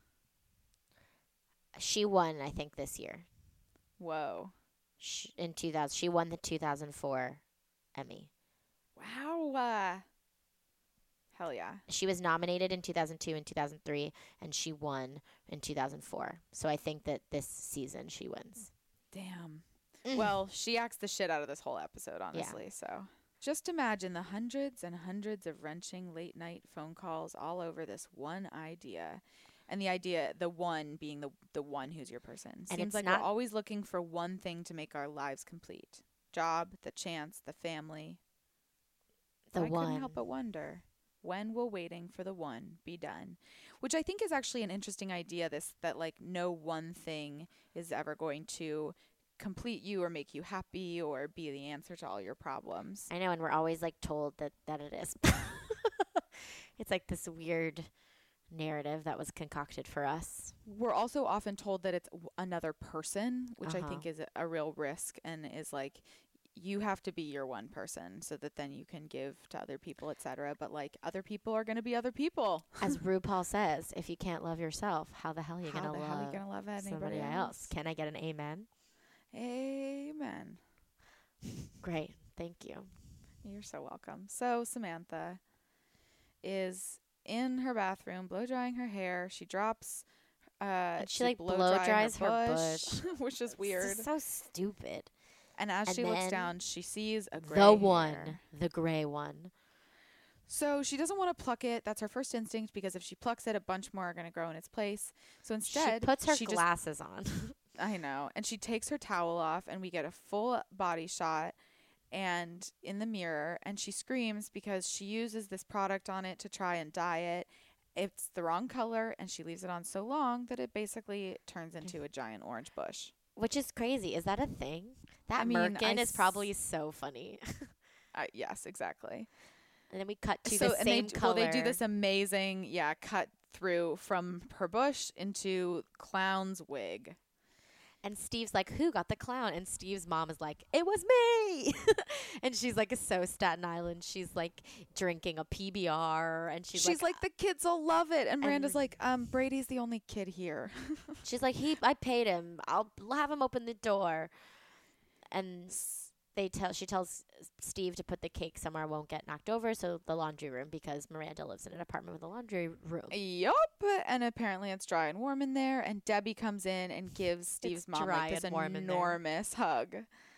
Speaker 6: She won, I think, this year.
Speaker 7: Whoa.
Speaker 6: Sh in two thousand. She won the two thousand four Emmy.
Speaker 7: Wow. Uh, hell yeah.
Speaker 6: She was nominated in two thousand two and two thousand three, and she won in two thousand four. So I think that this season she wins.
Speaker 7: Damn. Well, she acts the shit out of this whole episode, honestly, so. Just imagine the hundreds and hundreds of wrenching late night phone calls all over this one idea. And the idea, the one being the the one who's your person.
Speaker 6: And
Speaker 7: Seems
Speaker 6: it's
Speaker 7: like
Speaker 6: not-
Speaker 7: we're always looking for one thing to make our lives complete. Job, the chance, the family.
Speaker 6: The
Speaker 7: I
Speaker 6: one.
Speaker 7: couldn't help but wonder, when will waiting for the one be done? Which I think is actually an interesting idea, this that like no one thing is ever going to complete you or make you happy or be the answer to all your problems.
Speaker 6: I know, and we're always like told that that it is. It's like this weird narrative that was concocted for us.
Speaker 7: We're also often told that it's w- another person, which I
Speaker 6: Uh-huh.
Speaker 7: think is a, a real risk and is like you have to be your one person so that then you can give to other people, et cetera. But like other people are going to be other people.
Speaker 6: As RuPaul says, if you can't love yourself, how the hell are you
Speaker 7: How
Speaker 6: going to
Speaker 7: the
Speaker 6: love,
Speaker 7: hell are you gonna love anybody
Speaker 6: somebody else?
Speaker 7: else?
Speaker 6: Can I get an amen?
Speaker 7: Amen.
Speaker 6: Great. Thank you.
Speaker 7: You're so welcome. So Samantha is in her bathroom blow drying her hair. She drops uh
Speaker 6: And she,
Speaker 7: to
Speaker 6: like,
Speaker 7: blow,
Speaker 6: blow
Speaker 7: dry
Speaker 6: dries
Speaker 7: her
Speaker 6: her
Speaker 7: bush, which is
Speaker 6: It's
Speaker 7: weird.
Speaker 6: just so stupid.
Speaker 7: And as
Speaker 6: And
Speaker 7: she looks
Speaker 6: then
Speaker 7: down, she sees a gray
Speaker 6: The one.
Speaker 7: hair.
Speaker 6: The gray one.
Speaker 7: So she doesn't want to pluck it. That's her first instinct, because if she plucks it, a bunch more are going to grow in its place. So instead,
Speaker 6: she puts her
Speaker 7: she just-
Speaker 6: glasses on.
Speaker 7: I know. And she takes her towel off, and we get a full body shot and in the mirror, and she screams because she uses this product on it to try and dye it. It's the wrong color, and she leaves it on so long that it basically turns into a giant orange bush.
Speaker 6: Which is crazy. Is that a thing? That
Speaker 7: I mean,
Speaker 6: merkin
Speaker 7: I
Speaker 6: is
Speaker 7: s-
Speaker 6: probably so funny.
Speaker 7: Uh, yes, exactly.
Speaker 6: And then we cut to
Speaker 7: so
Speaker 6: the
Speaker 7: and
Speaker 6: same
Speaker 7: they, d-
Speaker 6: color.
Speaker 7: Well, they do this amazing, yeah, cut through from her bush into clown's wig.
Speaker 6: And Steve's like, who got the clown? And Steve's mom is like, it was me. And she's like, so Staten Island. She's like drinking a P B R. And she's,
Speaker 7: She's, like, the kids will love it. And Miranda's
Speaker 6: and-
Speaker 7: like, um, Brady's the only kid here.
Speaker 6: she's like, he, I paid him. I'll have him open the door. And they tell, she tells Steve to put the cake somewhere it won't get knocked over. So the laundry room, because Miranda lives in an apartment with a laundry room.
Speaker 7: Yup. And apparently it's dry and warm in there. And Debbie comes in and gives Steve's mom
Speaker 6: dry
Speaker 7: like this
Speaker 6: and warm in there.
Speaker 7: enormous hug.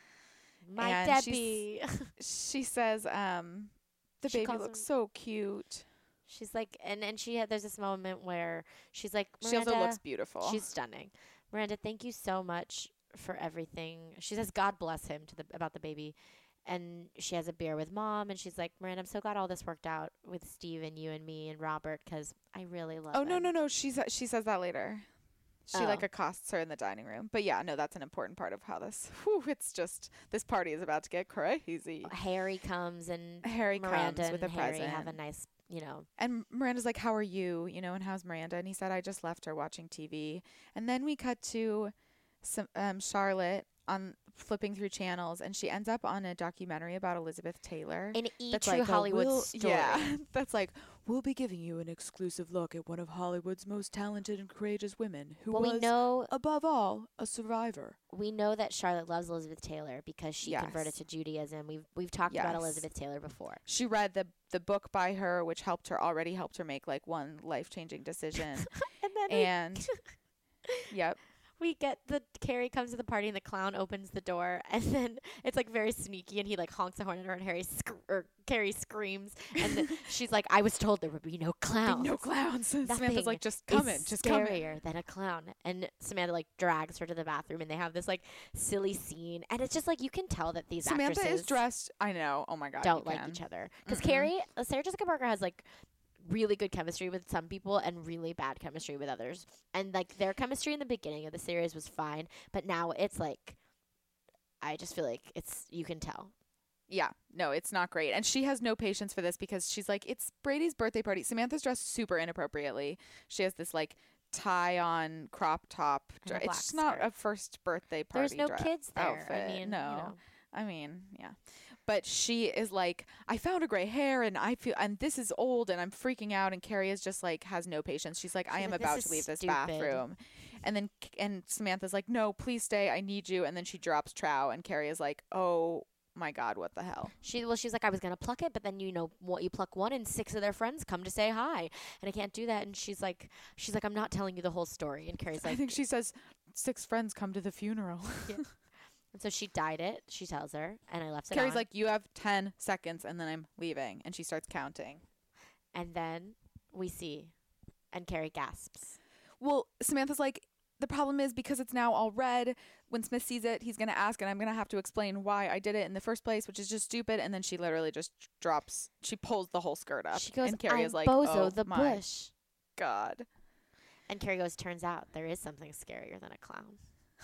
Speaker 6: My
Speaker 7: and she's-
Speaker 6: Debbie.
Speaker 7: She says, um, the
Speaker 6: She
Speaker 7: baby
Speaker 6: calls
Speaker 7: looks
Speaker 6: him-
Speaker 7: so cute.
Speaker 6: She's like, and, and she had, there's this moment where she's like,
Speaker 7: She
Speaker 6: Miranda,
Speaker 7: also looks beautiful.
Speaker 6: she's stunning. Miranda, thank you so much for everything. She says, God bless him to the about the baby. And she has a beer with mom, and she's like, Miranda, I'm so glad all this worked out with Steve and you and me and Robert, because I really love
Speaker 7: Oh, no,
Speaker 6: him."
Speaker 7: no, no. She's, she says that later. She,
Speaker 6: Oh.
Speaker 7: like, accosts her in the dining room. But, yeah, no, that's an important part of how this... Whew, it's just... This party is about to get crazy.
Speaker 6: Harry comes, and
Speaker 7: Harry
Speaker 6: Miranda
Speaker 7: comes with
Speaker 6: and
Speaker 7: a
Speaker 6: Harry
Speaker 7: present.
Speaker 6: have a nice, you know.
Speaker 7: And Miranda's like, how are you? You know, and how's Miranda? And he said, I just left her watching T V. And then we cut to some um, Charlotte on flipping through channels, and she ends up on a documentary about Elizabeth Taylor.
Speaker 6: In E
Speaker 7: that's
Speaker 6: True
Speaker 7: like a
Speaker 6: Hollywood
Speaker 7: we'll-
Speaker 6: story.
Speaker 7: Yeah, that's like, we'll be giving you an exclusive look at one of Hollywood's most talented and courageous women who
Speaker 6: Well,
Speaker 7: was,
Speaker 6: we know
Speaker 7: above all, a survivor.
Speaker 6: we know that Charlotte loves Elizabeth Taylor because she converted
Speaker 7: Yes.
Speaker 6: to Judaism. We've we've talked about
Speaker 7: Yes.
Speaker 6: Elizabeth Taylor before.
Speaker 7: She read the the book by her, which helped her already helped her make like one life changing decision.
Speaker 6: And then
Speaker 7: and yep.
Speaker 6: we get the Carrie comes to the party and the clown opens the door, and then it's like very sneaky, and he like honks a horn at her, and Harry sc- or Carrie screams, and then she's like, "I was told there would be no clowns."
Speaker 7: Be no clowns. And
Speaker 6: Nothing
Speaker 7: Samantha's like, just come in,
Speaker 6: is
Speaker 7: just come in.
Speaker 6: scarier than a clown. And Samantha like drags her to the bathroom, and they have this like silly scene, and it's just like you can tell that these
Speaker 7: Samantha
Speaker 6: actresses
Speaker 7: is dressed. I know. Oh my god.
Speaker 6: don't
Speaker 7: you
Speaker 6: like
Speaker 7: can.
Speaker 6: each other because
Speaker 7: Mm-mm.
Speaker 6: Carrie, uh, Sarah Jessica Parker has like really good chemistry with some people and really bad chemistry with others. And like their chemistry in the beginning of the series was fine, but now it's like I just feel like it's you can tell.
Speaker 7: Yeah, no, it's not great. And she has no patience for this because she's like, it's Brady's birthday party. Samantha's dressed super inappropriately. She has this like tie on crop top.
Speaker 6: And a
Speaker 7: dre-
Speaker 6: black
Speaker 7: It's just not
Speaker 6: skirt.
Speaker 7: a first birthday party.
Speaker 6: There's no
Speaker 7: dress
Speaker 6: kids there.
Speaker 7: outfit.
Speaker 6: I mean,
Speaker 7: no.
Speaker 6: you know.
Speaker 7: I mean, yeah. But she is like, I found a gray hair and I feel, and this is old and I'm freaking out. And Carrie is just like, has no patience. She's like, I
Speaker 6: She's
Speaker 7: am
Speaker 6: like, "This
Speaker 7: about
Speaker 6: is
Speaker 7: to leave this
Speaker 6: stupid."
Speaker 7: bathroom. And then, and Samantha's like, no, please stay. I need you. And then she drops trow and Carrie is like, oh my God, what the hell?
Speaker 6: She well, she's like, I was gonna pluck it, but then you know what? You pluck one, and six of their friends come to say hi, and I can't do that. And she's like, she's like, I'm not telling you the whole story. And Carrie's like,
Speaker 7: I think she says, six friends come to the funeral.
Speaker 6: and so she dyed it. She tells her, and I left it
Speaker 7: Carrie's
Speaker 6: on.
Speaker 7: like, you have ten seconds and then I'm leaving. And she starts counting.
Speaker 6: And then we see, and Carrie gasps.
Speaker 7: Well, Samantha's like, the problem is because it's now all red. When Smith sees it, he's going to ask, and I'm going to have to explain why I did it in the first place, which is just stupid. And then she literally just drops, she pulls the whole skirt up.
Speaker 6: She goes,
Speaker 7: and Carrie
Speaker 6: I'm
Speaker 7: is like,
Speaker 6: Bozo
Speaker 7: oh
Speaker 6: the
Speaker 7: my
Speaker 6: Bush.
Speaker 7: God.
Speaker 6: And Carrie goes, turns out there is something scarier than a clown.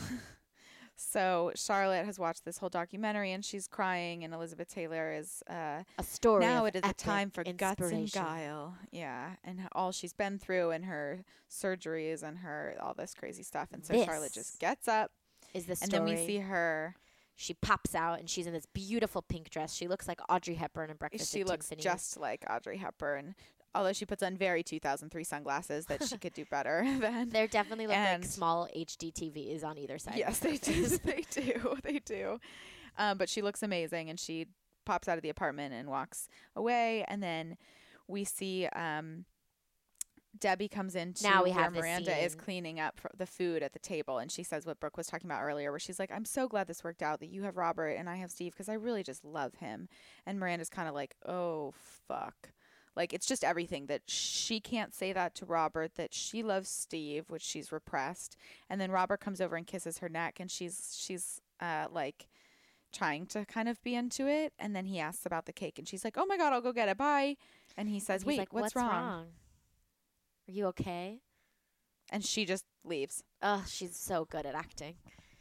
Speaker 7: So Charlotte has watched this whole documentary and she's crying, and Elizabeth Taylor is uh
Speaker 6: A story.
Speaker 7: now
Speaker 6: of
Speaker 7: it is a
Speaker 6: epic
Speaker 7: time for guts and
Speaker 6: inspiration.
Speaker 7: guile. Yeah, and h- all she's been through and her surgeries and her all this crazy stuff. And so Charlotte
Speaker 6: This
Speaker 7: just gets up,
Speaker 6: Is the
Speaker 7: and
Speaker 6: story?
Speaker 7: then we see her.
Speaker 6: She pops out, and she's in this beautiful pink dress. She looks like Audrey Hepburn in Breakfast
Speaker 7: She
Speaker 6: at
Speaker 7: looks
Speaker 6: Tiffany's.
Speaker 7: just like Audrey Hepburn, although she puts on very two thousand three sunglasses that she could do better than.
Speaker 6: They definitely look
Speaker 7: And-
Speaker 6: like small H D T Vs on either side.
Speaker 7: Yes,
Speaker 6: of her
Speaker 7: they do.
Speaker 6: face.
Speaker 7: They do. They do. Um, but she looks amazing, and she pops out of the apartment and walks away. And then we see um, Debbie comes into
Speaker 6: Now we
Speaker 7: where
Speaker 6: have this
Speaker 7: Miranda is
Speaker 6: scene.
Speaker 7: cleaning up fr- the food at the table, and she says what Brooke was talking about earlier, where she's like, "I'm so glad this worked out, that you have Robert and I have Steve, because I really just love him." And Miranda's kind of like, "Oh fuck." Like, it's just everything that she can't say that to Robert, that she loves Steve, which she's repressed. And then Robert comes over and kisses her neck, and she's she's uh like trying to kind of be into it. And then he asks about the cake, and she's like, "Oh my God, I'll go get it. Bye." And he says,
Speaker 6: And he's
Speaker 7: "Wait,
Speaker 6: like,
Speaker 7: what's, wrong?
Speaker 6: Are you okay?
Speaker 7: And she just leaves.
Speaker 6: Oh, she's so good at acting.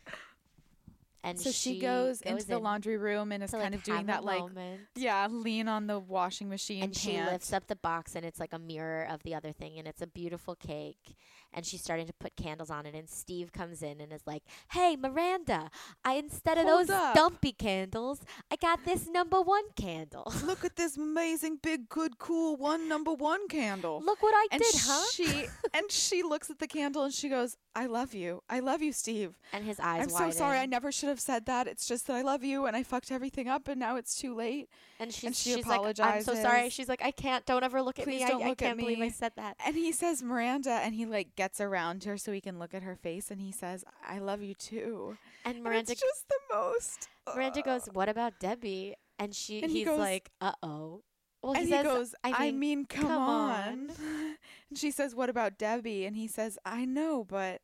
Speaker 6: And
Speaker 7: So she, goes, into the
Speaker 6: in
Speaker 7: laundry room and is
Speaker 6: to,
Speaker 7: kind
Speaker 6: like,
Speaker 7: of doing
Speaker 6: have
Speaker 7: that,
Speaker 6: a
Speaker 7: like,
Speaker 6: moment.
Speaker 7: yeah, lean on the washing machine
Speaker 6: And she
Speaker 7: pant.
Speaker 6: lifts up the box, and it's like a mirror of the other thing, and it's a beautiful cake. And she's starting to put candles on it, and Steve comes in and is like, "Hey, Miranda, I instead of
Speaker 7: Hold
Speaker 6: those
Speaker 7: up.
Speaker 6: dumpy candles, I got this number one candle.
Speaker 7: Look at this amazing, big, good, cool one number one candle.
Speaker 6: Look what I
Speaker 7: and
Speaker 6: did, huh?"
Speaker 7: she and she looks at the candle and she goes, "I love you. I love you, Steve.
Speaker 6: And his eyes
Speaker 7: I'm
Speaker 6: widen.
Speaker 7: so sorry. I never should have said that. It's just that I love you and I fucked everything up and now it's too late."
Speaker 6: And she's,
Speaker 7: and she
Speaker 6: she's like, "I'm so sorry."
Speaker 7: apologizes.
Speaker 6: She's like, "I can't. Don't ever look at
Speaker 7: Please
Speaker 6: me. I,
Speaker 7: don't
Speaker 6: I
Speaker 7: look at
Speaker 6: can't believe I
Speaker 7: me."
Speaker 6: said that."
Speaker 7: And he says Miranda, and he like gets around her so he can look at her face, and he says, "I love you too."
Speaker 6: And
Speaker 7: And
Speaker 6: Miranda,
Speaker 7: it's just the most.
Speaker 6: Miranda goes, "What about Debbie?" And she,
Speaker 7: And he
Speaker 6: he's
Speaker 7: goes-
Speaker 6: like, "Uh oh." Well,
Speaker 7: and
Speaker 6: he,
Speaker 7: he,
Speaker 6: says,
Speaker 7: goes,
Speaker 6: I mean,
Speaker 7: come,
Speaker 6: come
Speaker 7: on.
Speaker 6: on."
Speaker 7: And she says, "What about Debbie?" And he says, "I know, but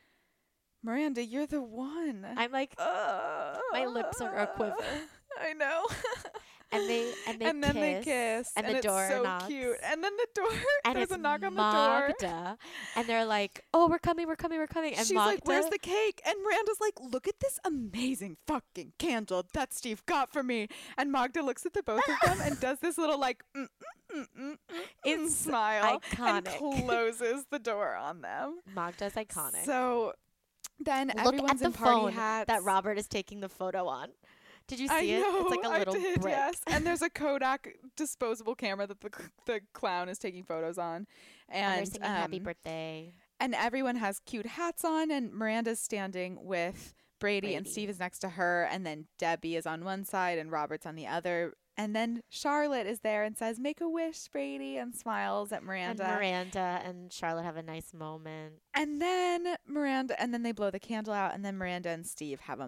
Speaker 7: Miranda, you're the one."
Speaker 6: I'm like,
Speaker 7: Uh,
Speaker 6: my lips are a quiver.
Speaker 7: I know.
Speaker 6: and they and they
Speaker 7: and
Speaker 6: kiss,
Speaker 7: then they kiss,
Speaker 6: and,
Speaker 7: and,
Speaker 6: the
Speaker 7: it's
Speaker 6: door
Speaker 7: so
Speaker 6: knocks,
Speaker 7: cute. And then the door,
Speaker 6: and
Speaker 7: there's
Speaker 6: it's
Speaker 7: a knock on the door.
Speaker 6: Magda, and they're like, "Oh, we're coming, we're coming, we're coming." And
Speaker 7: She's
Speaker 6: Magda,
Speaker 7: like, "Where's the cake?" And Miranda's like, "Look at this amazing fucking candle that Steve got for me." And Magda looks at the both of them and does this little like mm, mm, mm, mm, mm,
Speaker 6: It's
Speaker 7: smile and
Speaker 6: iconic.
Speaker 7: closes the door on them.
Speaker 6: Magda's iconic.
Speaker 7: So then
Speaker 6: Look at
Speaker 7: everyone's
Speaker 6: the
Speaker 7: in party
Speaker 6: phone
Speaker 7: hats.
Speaker 6: that Robert is taking the photo on. Did you see
Speaker 7: I
Speaker 6: it?
Speaker 7: know,
Speaker 6: It's like a little
Speaker 7: I did,
Speaker 6: brick.
Speaker 7: yes. And there's a Kodak disposable camera that the c- the clown is taking photos on,
Speaker 6: And,
Speaker 7: and
Speaker 6: they're singing "Happy
Speaker 7: um,
Speaker 6: Birthday."
Speaker 7: and everyone has cute hats on, and Miranda's standing with Brady, and
Speaker 6: Brady.
Speaker 7: Steve is next to her, and then Debbie is on one side and Robert's on the other. And then Charlotte is there and says, "Make a wish, Brady," and smiles at Miranda.
Speaker 6: And Miranda and Charlotte have a nice moment.
Speaker 7: And then Miranda, and then they blow the candle out, and then Miranda and Steve have a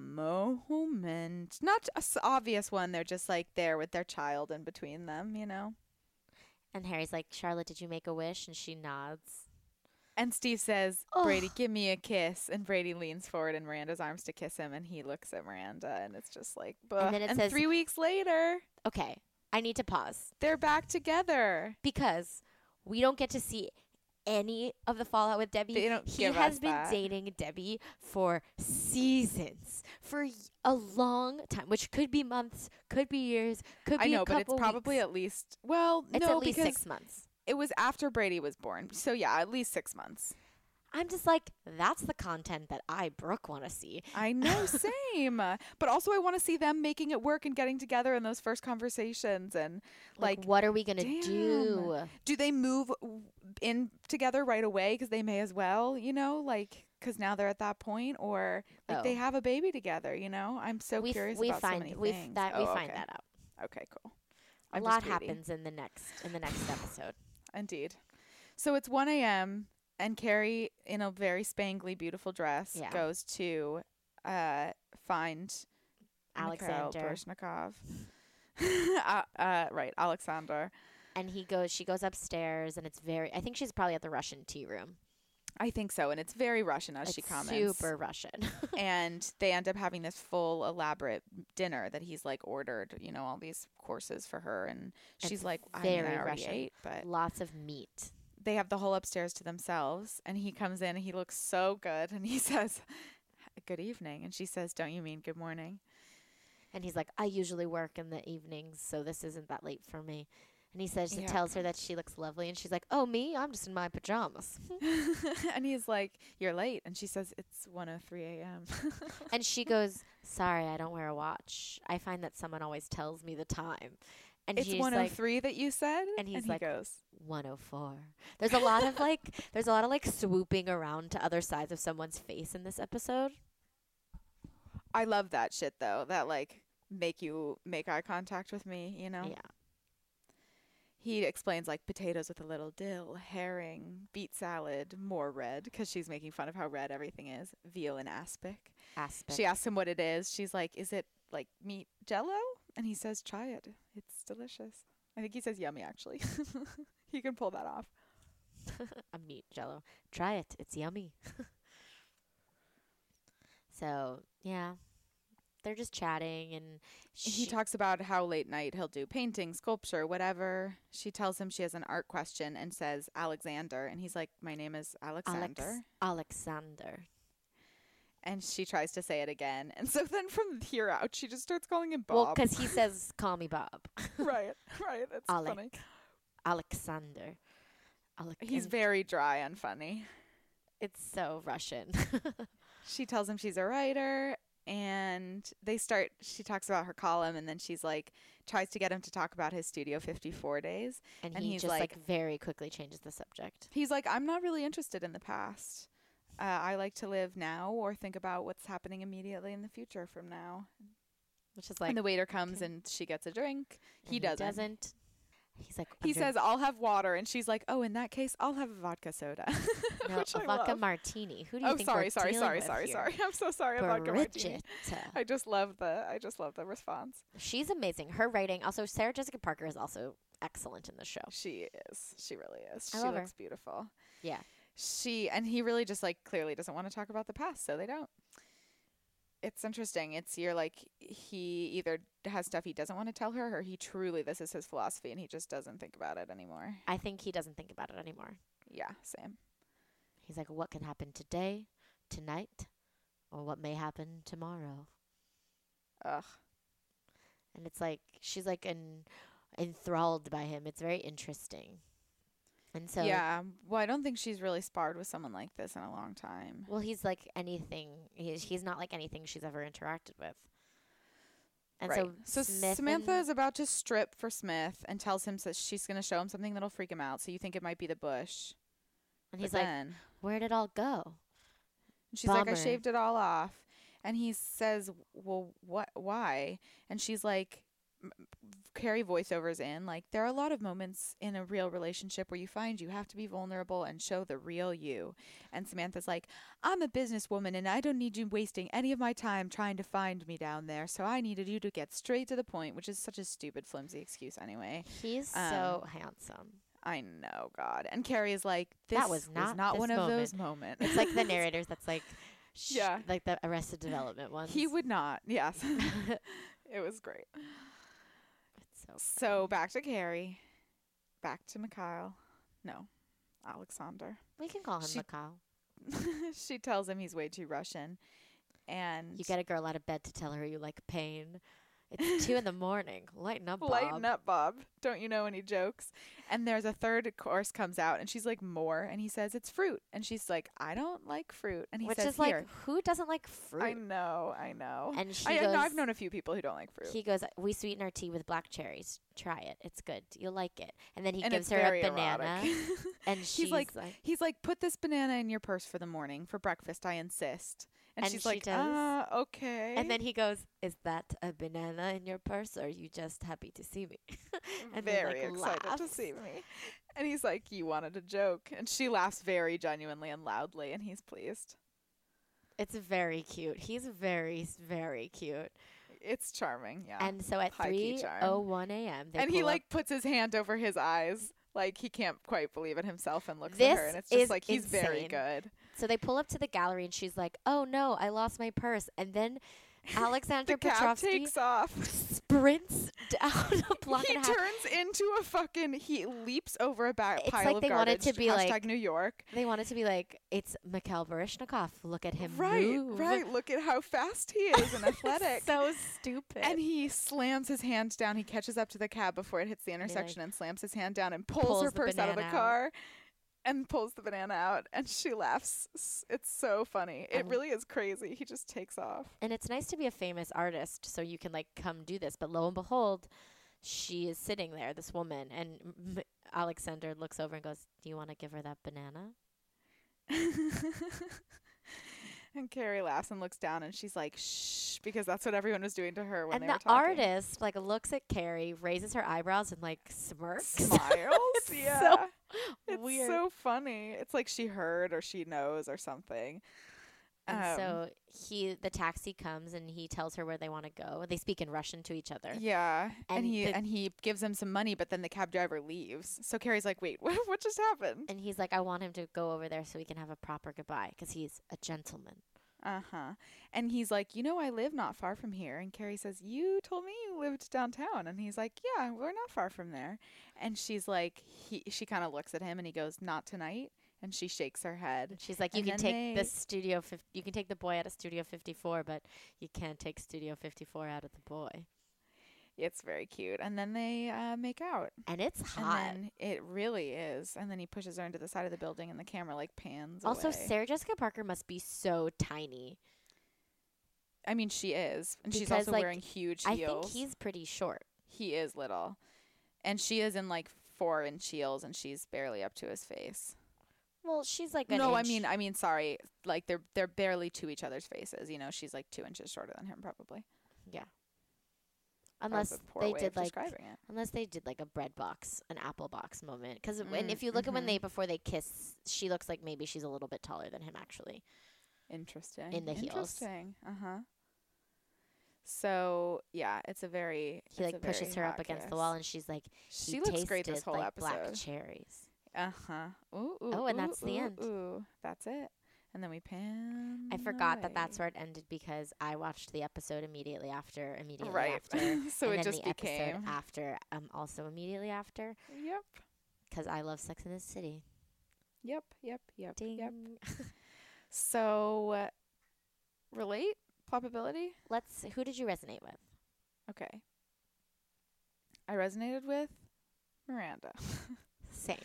Speaker 7: moment. Not a s- obvious one. They're just like there with their child in between them, you know?
Speaker 6: And Harry's like, "Charlotte, did you make a wish?" And she nods.
Speaker 7: And Steve says, "Brady, give me a kiss." And Brady leans forward in Miranda's arms to kiss him, and he looks at Miranda, and it's just like, "Buh."
Speaker 6: then it says-
Speaker 7: three weeks later,
Speaker 6: Okay, I need to pause
Speaker 7: they're back together.
Speaker 6: because we don't get to see any of the fallout with Debbie.
Speaker 7: They don't
Speaker 6: he
Speaker 7: give
Speaker 6: has
Speaker 7: us
Speaker 6: been
Speaker 7: that.
Speaker 6: dating Debbie for seasons, for y- a long time, which could be months, could be years, could be
Speaker 7: I know,
Speaker 6: a
Speaker 7: but it's
Speaker 6: couple
Speaker 7: probably
Speaker 6: weeks.
Speaker 7: at least, well,
Speaker 6: It's
Speaker 7: no,
Speaker 6: at least
Speaker 7: because
Speaker 6: six months.
Speaker 7: it was after Brady was born. So, yeah, at least six months.
Speaker 6: I'm just like, that's the content that I, Brooke, want to see.
Speaker 7: I know, same. But also, I want to see them making it work and getting together in those first conversations. And
Speaker 6: Like,
Speaker 7: like,
Speaker 6: what are we gonna
Speaker 7: damn.
Speaker 6: do?
Speaker 7: do they move w- in together right away? Because they may as well, you know, like, because now they're at that point, or like they
Speaker 6: Oh.
Speaker 7: have a baby together. You know, I'm so
Speaker 6: we f-
Speaker 7: curious
Speaker 6: we
Speaker 7: about
Speaker 6: find
Speaker 7: so many
Speaker 6: we f-
Speaker 7: things.
Speaker 6: that we
Speaker 7: Oh,
Speaker 6: find
Speaker 7: okay.
Speaker 6: that out.
Speaker 7: Okay, cool.
Speaker 6: A
Speaker 7: I'm
Speaker 6: lot
Speaker 7: just greedy.
Speaker 6: happens in the next in the next episode.
Speaker 7: Indeed. So it's one a.m. and Carrie, in a very spangly, beautiful dress,
Speaker 6: Yeah.
Speaker 7: goes to uh, find Mikhail
Speaker 6: Alexander.
Speaker 7: Baryshnikov. uh, uh, right, Alexander.
Speaker 6: And he goes she goes upstairs, and it's very I think she's probably at the Russian tea room.
Speaker 7: I think so, and it's very Russian as
Speaker 6: It's
Speaker 7: she comments.
Speaker 6: super Russian.
Speaker 7: And they end up having this full, elaborate dinner that he's like ordered. You know, all these courses for her, and she's
Speaker 6: It's
Speaker 7: like, "I mean,
Speaker 6: very
Speaker 7: I already
Speaker 6: Russian.
Speaker 7: ate," but
Speaker 6: Lots of meat.
Speaker 7: they have the whole upstairs to themselves. And he comes in, and he looks so good, and he says, "Good evening," and she says, "Don't you mean good morning?"
Speaker 6: And he's like, "I usually work in the evenings, so this isn't that late for me." And he says,
Speaker 7: Yeah.
Speaker 6: tells her that she looks lovely. And she's like, oh, me? I'm just in my pajamas.
Speaker 7: And he's like, you're late. And she says, it's one oh three a.m.
Speaker 6: And she goes, sorry, I don't wear a watch. I find that someone always tells me the time. And
Speaker 7: It's
Speaker 6: she's
Speaker 7: one oh three
Speaker 6: like,
Speaker 7: that you said?
Speaker 6: and he's
Speaker 7: he
Speaker 6: like,
Speaker 7: goes,
Speaker 6: one oh four. There's a lot of like, there's a lot of like swooping around to other sides of someone's face in this episode.
Speaker 7: I love that shit, though. That, like, make you make eye contact with me, you know?
Speaker 6: Yeah.
Speaker 7: He explains, like, potatoes with a little dill, herring, beet salad, more red, because she's making fun of how red everything is, veal and aspic.
Speaker 6: Aspect.
Speaker 7: She asks him what it is. She's like, is it, like, meat jello? And he says, try it. It's delicious. I think he says yummy, actually. He can pull that off.
Speaker 6: A meat jello. Try it. It's yummy. So, yeah. They're just chatting, and she
Speaker 7: He talks about how late night he'll do painting, sculpture, whatever. She tells him she has an art question and says Alexander. And he's like, my name is Alexander.
Speaker 6: Alex- Alexander.
Speaker 7: And she tries to say it again. And so then from here out, she just starts calling him
Speaker 6: Well,
Speaker 7: Bob.
Speaker 6: because he says, call me Bob.
Speaker 7: right, right. That's
Speaker 6: Alec.
Speaker 7: funny.
Speaker 6: Alexander. Alec-
Speaker 7: He's
Speaker 6: and
Speaker 7: very dry and funny.
Speaker 6: it's so Russian.
Speaker 7: She tells him she's a writer. And they start, she talks about her column. And then she's like, tries to get him to talk about his Studio fifty-four days.
Speaker 6: And,
Speaker 7: And
Speaker 6: he
Speaker 7: he's
Speaker 6: just like,
Speaker 7: like-
Speaker 6: very quickly changes the subject.
Speaker 7: He's like, I'm not really interested in the past. Uh, I like to live now or think about what's happening immediately in the future from now.
Speaker 6: Which is like,
Speaker 7: and the waiter comes
Speaker 6: okay.
Speaker 7: and she gets a drink.
Speaker 6: and
Speaker 7: He doesn't.
Speaker 6: doesn't. He's like,
Speaker 7: He
Speaker 6: "I'm
Speaker 7: says, I'll have water. And she's like, oh, in that case, I'll have a vodka soda.
Speaker 6: drink- no,
Speaker 7: Which
Speaker 6: a
Speaker 7: I
Speaker 6: vodka
Speaker 7: love.
Speaker 6: martini. Who do you
Speaker 7: Oh,
Speaker 6: think
Speaker 7: sorry,
Speaker 6: we're
Speaker 7: sorry,
Speaker 6: dealing
Speaker 7: sorry,
Speaker 6: with
Speaker 7: sorry,
Speaker 6: here?
Speaker 7: sorry. I'm so sorry. A vodka martini.
Speaker 6: Bridget.
Speaker 7: I just love the, I just love the response.
Speaker 6: She's amazing. Her writing. Also, Sarah Jessica Parker is also excellent in the show.
Speaker 7: She is. She really is.
Speaker 6: I
Speaker 7: she
Speaker 6: love her.
Speaker 7: looks beautiful.
Speaker 6: Yeah.
Speaker 7: She, and he really just like clearly doesn't want to talk about the past, so they don't. It's interesting. It's you're like, he either has stuff he doesn't want to tell her, or he truly, this is his philosophy and he just doesn't think about it anymore.
Speaker 6: I think he doesn't think about it anymore.
Speaker 7: Yeah, same.
Speaker 6: He's like, what can happen today, tonight, or what may happen tomorrow?
Speaker 7: Ugh.
Speaker 6: And it's like, she's like en- enthralled by him. It's very interesting. And so,
Speaker 7: yeah. Well, I don't think she's really sparred with someone like this in a long time.
Speaker 6: well, he's like anything. He's, he's not like anything she's ever interacted with. And
Speaker 7: right.
Speaker 6: so,
Speaker 7: So,
Speaker 6: Smith
Speaker 7: Samantha
Speaker 6: and-
Speaker 7: is about to strip for Smith and tells him that she's going to show him something that'll freak him out. So you think it might be the bush.
Speaker 6: and
Speaker 7: But
Speaker 6: he's like,
Speaker 7: then,
Speaker 6: where'd it all go?
Speaker 7: and she's like, I
Speaker 6: bummer.
Speaker 7: shaved it all off. And he says, well, what, why? And she's like, m- Carrie voiceovers in, like, there are a lot of moments in a real relationship where you find you have to be vulnerable and show the real you. And Samantha's like, I'm a businesswoman and I don't need you wasting any of my time trying to find me down there. So I needed you to get straight to the point, which is such a stupid, flimsy excuse anyway.
Speaker 6: He's
Speaker 7: Um,
Speaker 6: so handsome.
Speaker 7: I know, God. And Carrie is like, this
Speaker 6: That was not this
Speaker 7: one of
Speaker 6: moment.
Speaker 7: those moments.
Speaker 6: It's like the narrators that's like, sh-
Speaker 7: Yeah.
Speaker 6: like the Arrested Development ones.
Speaker 7: He would not. Yes. It was great.
Speaker 6: It's so
Speaker 7: So back to Carrie. Back to Mikhail. No, Alexander.
Speaker 6: we can call him
Speaker 7: she-
Speaker 6: Mikhail.
Speaker 7: She tells him he's way too Russian. And
Speaker 6: You get a girl out of bed to tell her you like pain. It's two in the morning. Lighten up, Bob.
Speaker 7: lighten up, Bob. Don't you know any jokes? And there's a third course comes out, and she's like, more. And he says, it's fruit. And she's like, I don't like fruit. And he
Speaker 6: Which
Speaker 7: says,
Speaker 6: is like,
Speaker 7: here.
Speaker 6: who doesn't like fruit?
Speaker 7: I know, I know.
Speaker 6: And she
Speaker 7: I,
Speaker 6: goes,
Speaker 7: I've known a few people who don't like fruit.
Speaker 6: he goes, we sweeten our tea with black cherries. Try it. It's good. You'll like it. And then he
Speaker 7: and
Speaker 6: gives
Speaker 7: it's
Speaker 6: her
Speaker 7: very
Speaker 6: a banana.
Speaker 7: erotic.
Speaker 6: and she's
Speaker 7: he's like,
Speaker 6: like,
Speaker 7: he's like, put this banana in your purse for the morning for breakfast. I insist. And,
Speaker 6: And
Speaker 7: she's
Speaker 6: she
Speaker 7: like,
Speaker 6: does.
Speaker 7: ah, okay.
Speaker 6: and then he goes, is that a banana in your purse, or are you just happy to see me? and then,
Speaker 7: very
Speaker 6: like,
Speaker 7: excited to
Speaker 6: laughs.
Speaker 7: see me. And he's like, you wanted a joke. And she laughs very genuinely and loudly, and he's pleased.
Speaker 6: It's very cute. He's very, very cute.
Speaker 7: It's charming, yeah.
Speaker 6: And so at
Speaker 7: High-key
Speaker 6: three
Speaker 7: charm.
Speaker 6: oh one a.m., they
Speaker 7: and he
Speaker 6: pull up-
Speaker 7: like puts his hand over his eyes, like he can't quite believe it himself, and looks
Speaker 6: This
Speaker 7: at her, and it's just
Speaker 6: is
Speaker 7: like he's very
Speaker 6: insane.
Speaker 7: good.
Speaker 6: So they pull up to the gallery, and she's like, oh, no, I lost my purse. And then Alexander
Speaker 7: the cab
Speaker 6: Petrovsky
Speaker 7: takes off.
Speaker 6: sprints down a block
Speaker 7: He
Speaker 6: and a half.
Speaker 7: turns into a fucking. He leaps over a ba-
Speaker 6: It's
Speaker 7: pile
Speaker 6: like
Speaker 7: of
Speaker 6: they want it
Speaker 7: garbage.
Speaker 6: to be
Speaker 7: Hashtag
Speaker 6: like-
Speaker 7: New York.
Speaker 6: They want it to be like, it's Mikhail Baryshnikov. Look at him
Speaker 7: Right,
Speaker 6: move.
Speaker 7: right. Look at how fast he is and athletic.
Speaker 6: So stupid.
Speaker 7: And he slams his hand down. He catches up to the cab before it hits the intersection and slams his hand down and pulls,
Speaker 6: pulls
Speaker 7: her
Speaker 6: the
Speaker 7: purse out of the
Speaker 6: banana
Speaker 7: car and pulls the banana out. And she laughs. S- It's so funny. It
Speaker 6: And-
Speaker 7: really is crazy. He just takes off.
Speaker 6: And it's nice to be a famous artist so you can like come do this. But lo and behold, she is sitting there, this woman, and M- M- Alexander looks over and goes, "Do you want to give her that banana?"
Speaker 7: And Carrie laughs and looks down, and she's like, "Shh," because that's what everyone was doing to her when
Speaker 6: And
Speaker 7: they
Speaker 6: the
Speaker 7: were talking.
Speaker 6: artist like looks at Carrie, raises her eyebrows, and like smirks.
Speaker 7: Smiles.
Speaker 6: It's
Speaker 7: yeah.
Speaker 6: so
Speaker 7: it's
Speaker 6: weird.
Speaker 7: so funny. It's like she heard or she knows or something.
Speaker 6: And
Speaker 7: Um,
Speaker 6: so he, the taxi comes and he tells her where they want to go. They speak in Russian to each other.
Speaker 7: Yeah, and,
Speaker 6: And
Speaker 7: he
Speaker 6: the-
Speaker 7: and he gives him some money, but then the cab driver leaves. So Carrie's like, "Wait, what? What just happened?"
Speaker 6: And he's like, I want him to go over there so we can have a proper goodbye because he's a gentleman.
Speaker 7: Uh huh. And he's like, "You know, I live not far from here." And Carrie says, "You told me you lived downtown." And he's like, "Yeah, we're not far from there." And she's like, he she kind of looks at him and he goes, "Not tonight." And she shakes her head.
Speaker 6: She's like, you
Speaker 7: And
Speaker 6: can
Speaker 7: then
Speaker 6: take
Speaker 7: they-
Speaker 6: the studio, fif- you can take the boy out of Studio fifty-four, but you can't take Studio fifty-four out of the boy.
Speaker 7: It's very cute. And then they uh, make out.
Speaker 6: And it's hot.
Speaker 7: And then it really is. And then he pushes her into the side of the building and the camera like pans
Speaker 6: Also,
Speaker 7: away.
Speaker 6: Sarah Jessica Parker must be so tiny.
Speaker 7: I mean, she is. And she's
Speaker 6: Because,
Speaker 7: also
Speaker 6: like,
Speaker 7: wearing huge
Speaker 6: I
Speaker 7: heels.
Speaker 6: think he's pretty short.
Speaker 7: He is little. And she is in like four inch heels and she's barely up to his face.
Speaker 6: Well, she's like an
Speaker 7: No, I
Speaker 6: inch-
Speaker 7: mean I mean sorry. Like they're they're barely to each other's faces. You know, she's like two inches shorter than him probably.
Speaker 6: yeah.
Speaker 7: That was
Speaker 6: Unless
Speaker 7: a poor
Speaker 6: they
Speaker 7: way
Speaker 6: did
Speaker 7: of
Speaker 6: like,
Speaker 7: describing it.
Speaker 6: unless they did like a bread box, an apple box moment. Because
Speaker 7: Mm,
Speaker 6: if you look at when
Speaker 7: mhm.
Speaker 6: they before they kiss, she looks like maybe she's a little bit taller than him actually.
Speaker 7: Interesting.
Speaker 6: in the heels.
Speaker 7: Interesting. Uh-huh. So, yeah, it's a very
Speaker 6: He
Speaker 7: it's
Speaker 6: like
Speaker 7: a
Speaker 6: pushes
Speaker 7: very
Speaker 6: her up
Speaker 7: hot
Speaker 6: against the
Speaker 7: kiss.
Speaker 6: wall, and she's like,
Speaker 7: She
Speaker 6: he
Speaker 7: looks great this
Speaker 6: tasted
Speaker 7: whole
Speaker 6: like black
Speaker 7: episode.
Speaker 6: cherries.
Speaker 7: Uh-huh. Ooh, ooh,
Speaker 6: Oh, and
Speaker 7: ooh,
Speaker 6: that's the
Speaker 7: ooh,
Speaker 6: end.
Speaker 7: Ooh, that's it. And then we pan.
Speaker 6: I forgot that that's
Speaker 7: away.
Speaker 6: where it ended because I watched the episode immediately after, immediately
Speaker 7: Right.
Speaker 6: after,
Speaker 7: So
Speaker 6: and
Speaker 7: it
Speaker 6: then
Speaker 7: just
Speaker 6: the episode
Speaker 7: became.
Speaker 6: after, um, also immediately after,
Speaker 7: Yep.
Speaker 6: because I love Sex in the City.
Speaker 7: Yep. Yep. Yep.
Speaker 6: Ding.
Speaker 7: Yep. So, uh, relate plopability.
Speaker 6: Let's. Who did you resonate with?
Speaker 7: Okay. I resonated with Miranda.
Speaker 6: Same.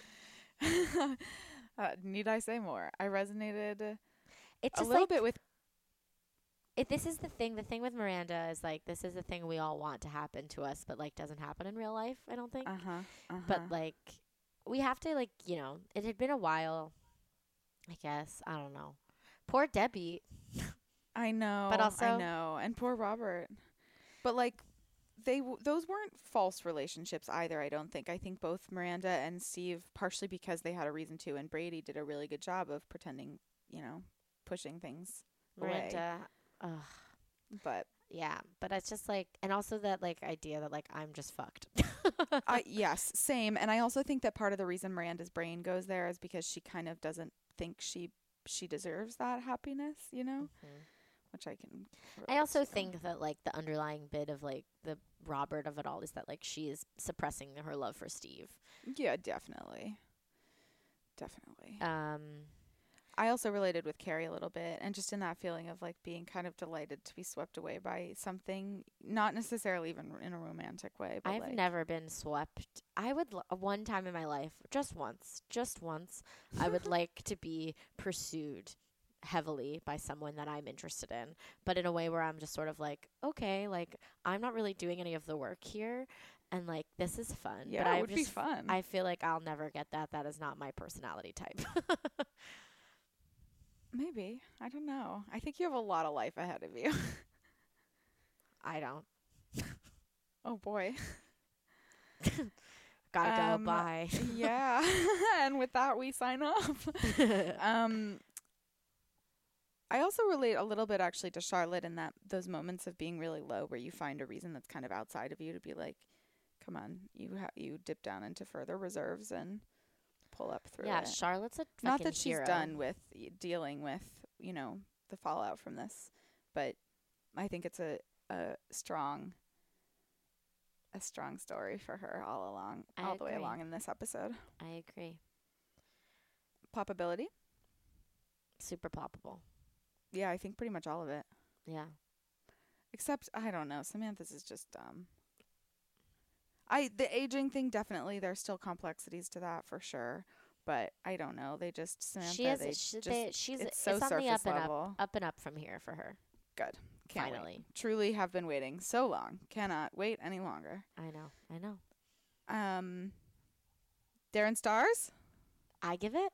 Speaker 7: uh, need I say more? I resonated
Speaker 6: It's
Speaker 7: a
Speaker 6: just
Speaker 7: little
Speaker 6: like
Speaker 7: bit with.
Speaker 6: it, this is the thing. The thing with Miranda is like this is the thing we all want to happen to us, but like doesn't happen in real life. I don't think.
Speaker 7: Uh huh. Uh-huh.
Speaker 6: But like we have to like you know it had been a while. I guess I don't know. Poor Debbie.
Speaker 7: I know.
Speaker 6: But also-
Speaker 7: I know. And poor Robert. But like they w- those weren't false relationships either, I don't think. I think both Miranda and Steve, partially because they had a reason to, and Brady did a really good job of pretending, you know, pushing things away.
Speaker 6: Miranda. Ugh.
Speaker 7: But
Speaker 6: Yeah, but it's just like, and also that like idea that like I'm just fucked.
Speaker 7: I yes, same. And I also think that part of the reason Miranda's brain goes there is because she kind of doesn't think she she deserves that happiness, you know?
Speaker 6: Mhm.
Speaker 7: Which I can
Speaker 6: I
Speaker 7: relate
Speaker 6: also
Speaker 7: to.
Speaker 6: think that like the underlying bit of like the Robert of it all is that like she is suppressing her love for Steve.
Speaker 7: Yeah, definitely. Definitely.
Speaker 6: Um,
Speaker 7: I also related with Carrie a little bit, and just in that feeling of like being kind of delighted to be swept away by something, not necessarily even in a romantic way. But
Speaker 6: I've
Speaker 7: like,
Speaker 6: never been swept. I would l- one time in my life, just once, just once, I would like to be pursued heavily by someone that I'm interested in, but in a way where I'm just sort of like, okay, like I'm not really doing any of the work here, and like this is fun.
Speaker 7: Yeah,
Speaker 6: but
Speaker 7: it
Speaker 6: I
Speaker 7: would be
Speaker 6: just,
Speaker 7: fun.
Speaker 6: I feel like I'll never get that. That is not my personality type.
Speaker 7: Maybe. I don't know. I think you have a lot of life ahead of you.
Speaker 6: I don't.
Speaker 7: Oh boy.
Speaker 6: Gotta
Speaker 7: Um,
Speaker 6: go. Bye.
Speaker 7: Yeah. And with that, we sign off. um, I also relate a little bit actually to Charlotte in that those moments of being really low where you find a reason that's kind of outside of you to be like, come on, you ha- you dip down into further reserves and pull up through
Speaker 6: Yeah,
Speaker 7: it.
Speaker 6: Charlotte's a
Speaker 7: Not
Speaker 6: fucking
Speaker 7: that she's
Speaker 6: hero.
Speaker 7: done with y- dealing with, you know, the fallout from this, but I think it's a, a strong a strong story for her all along,
Speaker 6: I
Speaker 7: all the way
Speaker 6: agree.
Speaker 7: along in this episode.
Speaker 6: I agree.
Speaker 7: Poppability?
Speaker 6: Super ploppable.
Speaker 7: Yeah, I think pretty much all of it.
Speaker 6: Yeah.
Speaker 7: Except, I don't know, Samantha's is just dumb. I the aging thing, definitely, there's still complexities to that for sure. But I don't know. They just, Samantha,
Speaker 6: She is.
Speaker 7: they
Speaker 6: She,
Speaker 7: just,
Speaker 6: they, she's.
Speaker 7: it's
Speaker 6: It's,
Speaker 7: so
Speaker 6: on the up
Speaker 7: surface
Speaker 6: and
Speaker 7: level.
Speaker 6: up, up and up from here for her.
Speaker 7: Good. Can't
Speaker 6: Finally.
Speaker 7: wait. Truly have been waiting so long. Cannot wait any longer.
Speaker 6: I know. I know.
Speaker 7: Um, Darren Stars?
Speaker 6: I give it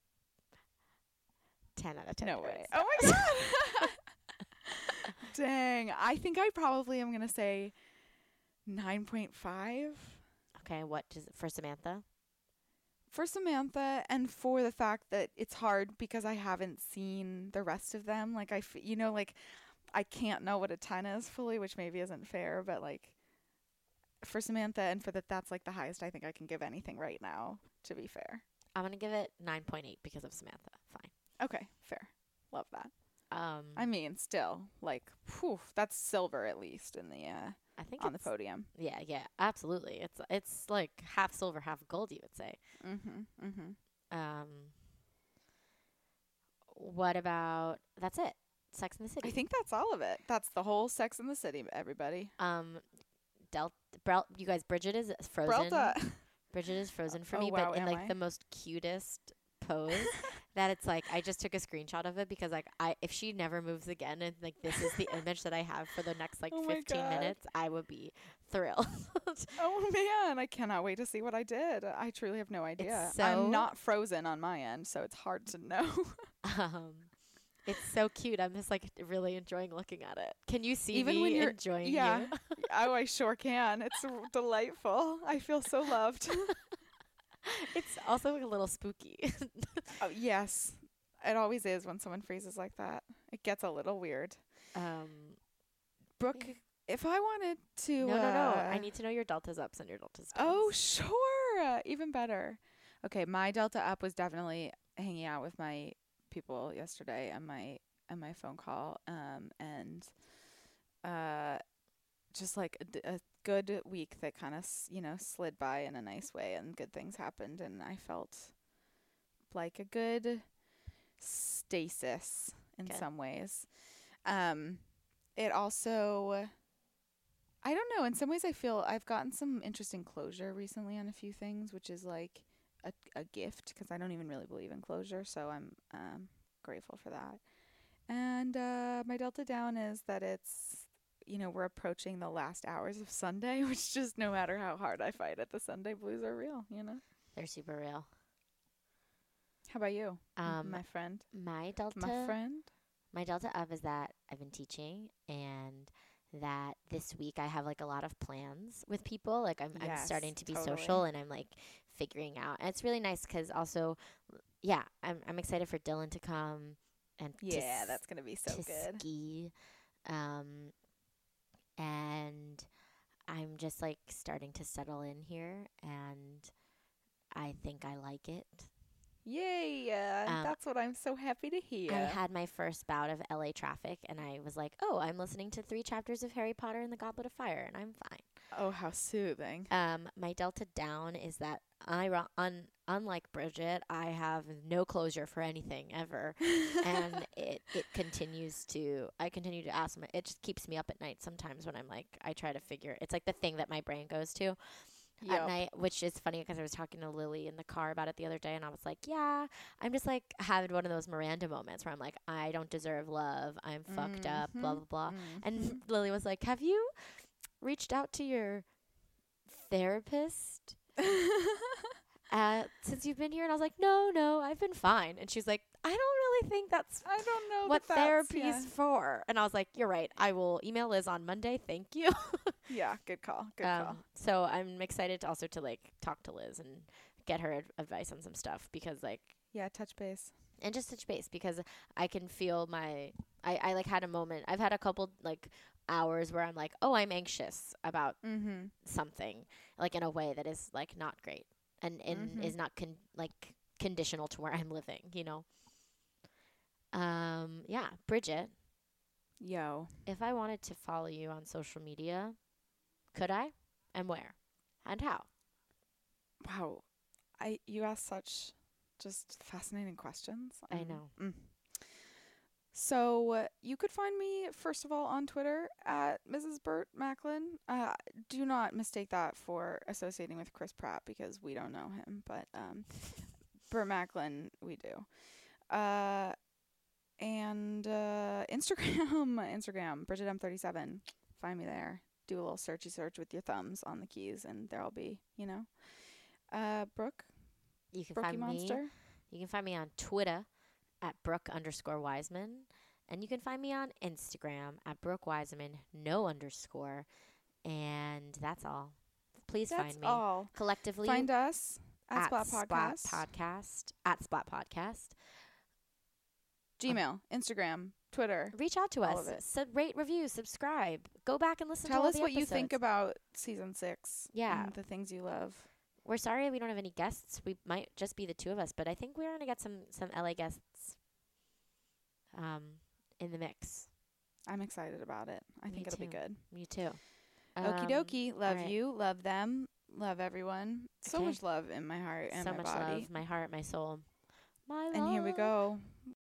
Speaker 6: ten out of ten.
Speaker 7: No way.
Speaker 6: Darren
Speaker 7: Oh my
Speaker 6: stars.
Speaker 7: god. Dang. I think I probably am going to say nine point five.
Speaker 6: Okay, what does for Samantha?
Speaker 7: For Samantha, and for the fact that it's hard because I haven't seen the rest of them. Like, I, f- you know, like, I can't know what a ten is fully, which maybe isn't fair, but, like, for Samantha and for that, that's, like, the highest I think I can give anything right now, to be fair.
Speaker 6: I'm gonna give it nine point eight because of Samantha. Fine.
Speaker 7: Okay, fair. Love that.
Speaker 6: Um,
Speaker 7: I mean, still, like, whew, that's silver at least in the, uh,
Speaker 6: I think
Speaker 7: on the
Speaker 6: it's,
Speaker 7: podium.
Speaker 6: Yeah, yeah, absolutely. It's it's like half silver, half gold. You would say.
Speaker 7: Mm-hmm, mm-hmm.
Speaker 6: Um, what about that's it? Sex in the City.
Speaker 7: I think that's all of it. That's the whole Sex in the City, everybody.
Speaker 6: Um, Del, Brel, you guys, Bridget is frozen.
Speaker 7: Brelta.
Speaker 6: Bridget is frozen for
Speaker 7: Oh,
Speaker 6: me,
Speaker 7: wow,
Speaker 6: but in
Speaker 7: am
Speaker 6: like
Speaker 7: I?
Speaker 6: the most cutest pose. That it's like I just took a screenshot of it because like I if she never moves again and like this is the image that I have for the next like
Speaker 7: Oh my
Speaker 6: fifteen
Speaker 7: God.
Speaker 6: minutes, I would be thrilled.
Speaker 7: Oh man, I cannot wait to see what I did. I truly have no idea.
Speaker 6: so-
Speaker 7: I'm not frozen on my end, so it's hard to know.
Speaker 6: um, it's so cute. I'm just like really enjoying looking at it. Can you see
Speaker 7: Even
Speaker 6: me
Speaker 7: when you're-
Speaker 6: enjoying
Speaker 7: yeah.
Speaker 6: you?
Speaker 7: Oh, I sure can. It's r- delightful. I feel so loved.
Speaker 6: It's also like a little spooky.
Speaker 7: Oh, yes. It always is when someone freezes like that. It gets a little weird.
Speaker 6: um,
Speaker 7: Brooke, if I wanted to
Speaker 6: no, no, no.
Speaker 7: uh,
Speaker 6: I need to know your deltas ups and your deltas downs.
Speaker 7: Oh, sure. Even better. Okay, my delta up was definitely hanging out with my people yesterday on my on my phone call, um, and uh, just like a, d- a good week that kind of you know slid by in a nice way, and good things happened, and I felt like a good stasis in
Speaker 6: Good.
Speaker 7: some ways. Um, it also. I don't know. In some ways, I feel I've gotten some interesting closure recently on a few things, which is like a, a gift because I don't even really believe in closure. So I'm um, grateful for that. And uh, my delta down is that it's, you know, we're approaching the last hours of Sunday, which just no matter how hard I fight it, the Sunday blues are real, you know?
Speaker 6: They're super real.
Speaker 7: How about you,
Speaker 6: Um,
Speaker 7: my friend?
Speaker 6: My delta,
Speaker 7: My friend?
Speaker 6: my delta up is that I've been teaching and that this week I have like a lot of plans with people. Like I'm, I'm
Speaker 7: Yes,
Speaker 6: starting to be
Speaker 7: totally.
Speaker 6: social and I'm like figuring out. And it's really nice because also, yeah, I'm I'm excited for Dylan to come and to
Speaker 7: Yeah,
Speaker 6: s-
Speaker 7: that's going to be so
Speaker 6: to
Speaker 7: good.
Speaker 6: ski. Um, and I'm just like starting to settle in here and I think I like it.
Speaker 7: Yay. Uh,
Speaker 6: Um,
Speaker 7: that's what I'm so happy to hear.
Speaker 6: I had my first bout of L A traffic and I was like, oh, I'm listening to three chapters of Harry Potter and the Goblet of Fire and I'm fine.
Speaker 7: Oh, how soothing.
Speaker 6: Um, my delta down is that I, ro- un- unlike Bridget, I have no closure for anything ever. and it, it continues to, I continue to ask my, it just keeps me up at night sometimes when I'm like, I try to figure, it's like the thing that my brain goes to. At
Speaker 7: Yep.
Speaker 6: night, which is funny because I was talking to Lily in the car about it the other day, and I was like, "Yeah, I'm just like having one of those Miranda moments where I'm like, I don't deserve love. I'm fucked up. Blah blah blah." And Lily was like, "Have you reached out to your therapist uh, since you've been here?" And I was like, "No, no, I've been fine." And she's like, "I don't really think that's
Speaker 7: I don't know
Speaker 6: what
Speaker 7: that that's-
Speaker 6: therapy
Speaker 7: yeah.
Speaker 6: is for." And I was like, "You're right. I will email Liz on Monday. Thank you."
Speaker 7: Yeah, good call. Good call.
Speaker 6: Um, so I'm excited to also to like talk to Liz and get her ad- advice on some stuff because like
Speaker 7: Yeah, touch base.
Speaker 6: and just touch base because I can feel my I, I like had a moment. I've had a couple like hours where I'm like, oh, I'm anxious about
Speaker 7: Mm-hmm.
Speaker 6: something like in a way that is like not great and and
Speaker 7: Mhm.
Speaker 6: is not con- like conditional to where I'm living, you know. Um, yeah, Bridget.
Speaker 7: Yo.
Speaker 6: If I wanted to follow you on social media, could I? And where? And how?
Speaker 7: Wow. I you asked such just fascinating questions.
Speaker 6: I
Speaker 7: Um,
Speaker 6: know.
Speaker 7: Mm. So uh, you could find me, first of all, on Twitter at Missus Burt Macklin. Uh, do not mistake that for associating with Chris Pratt because we don't know him. But um, Burt Macklin, we do. Uh, and uh, Instagram, Instagram, Bridget M thirty-seven. Find me there. Do a little searchy search with your thumbs on the keys, and there'll be, you know. Uh, Brooke,
Speaker 6: You can
Speaker 7: Brookie
Speaker 6: find
Speaker 7: Monster.
Speaker 6: me. You can find me on Twitter at Brooke underscore Wiseman. And you can find me on Instagram at Brooke Wiseman, no underscore. And that's all. Please
Speaker 7: That's
Speaker 6: find me.
Speaker 7: all.
Speaker 6: Collectively.
Speaker 7: Find us at, Splat
Speaker 6: Splat
Speaker 7: Podcast.
Speaker 6: Podcast. At Splat Podcast.
Speaker 7: Gmail, Instagram, Twitter.
Speaker 6: Reach out to
Speaker 7: All
Speaker 6: us.
Speaker 7: of it.
Speaker 6: Sub- rate, review, subscribe. Go back and listen
Speaker 7: Tell
Speaker 6: to all
Speaker 7: us
Speaker 6: the
Speaker 7: what you think
Speaker 6: episodes.
Speaker 7: about season six.
Speaker 6: Yeah.
Speaker 7: And the things you love.
Speaker 6: We're sorry we don't have any guests. We might just be the two of us, but I think we're going to get some, some L A guests um, in the mix.
Speaker 7: I'm excited about it. I
Speaker 6: Me
Speaker 7: think it'll be
Speaker 6: too.
Speaker 7: good.
Speaker 6: Me too.
Speaker 7: Okie
Speaker 6: Um,
Speaker 7: dokie. Love
Speaker 6: right.
Speaker 7: you. Love them. Love everyone. So
Speaker 6: Okay.
Speaker 7: much love in my heart and
Speaker 6: so
Speaker 7: my
Speaker 6: much
Speaker 7: body.
Speaker 6: love. My heart, my soul. My love.
Speaker 7: And here we go.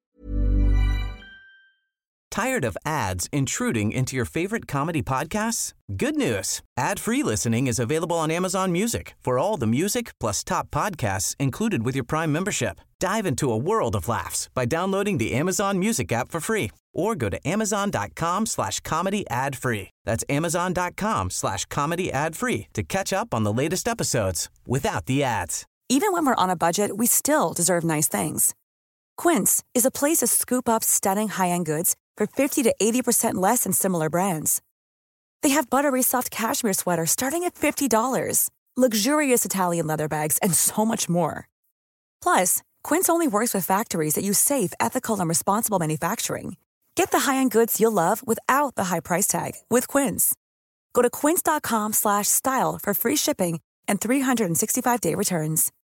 Speaker 5: Tired of ads intruding into your favorite comedy podcasts? Good news. Ad-free listening is available on Amazon Music for all the music plus top podcasts included with your Prime membership. Dive into a world of laughs by downloading the Amazon Music app for free or go to amazon.com slash comedy ad free. That's amazon.com slash comedy ad free to catch up on the latest episodes without the ads.
Speaker 8: Even when we're on a budget, we still deserve nice things. Quince is a place to scoop up stunning high-end goods for fifty to eighty percent less than similar brands. They have buttery soft cashmere sweaters starting at fifty dollars, luxurious Italian leather bags, and so much more. Plus, Quince only works with factories that use safe, ethical, and responsible manufacturing. Get the high-end goods you'll love without the high price tag with Quince. Go to quince.com slash style for free shipping and three sixty-five day returns.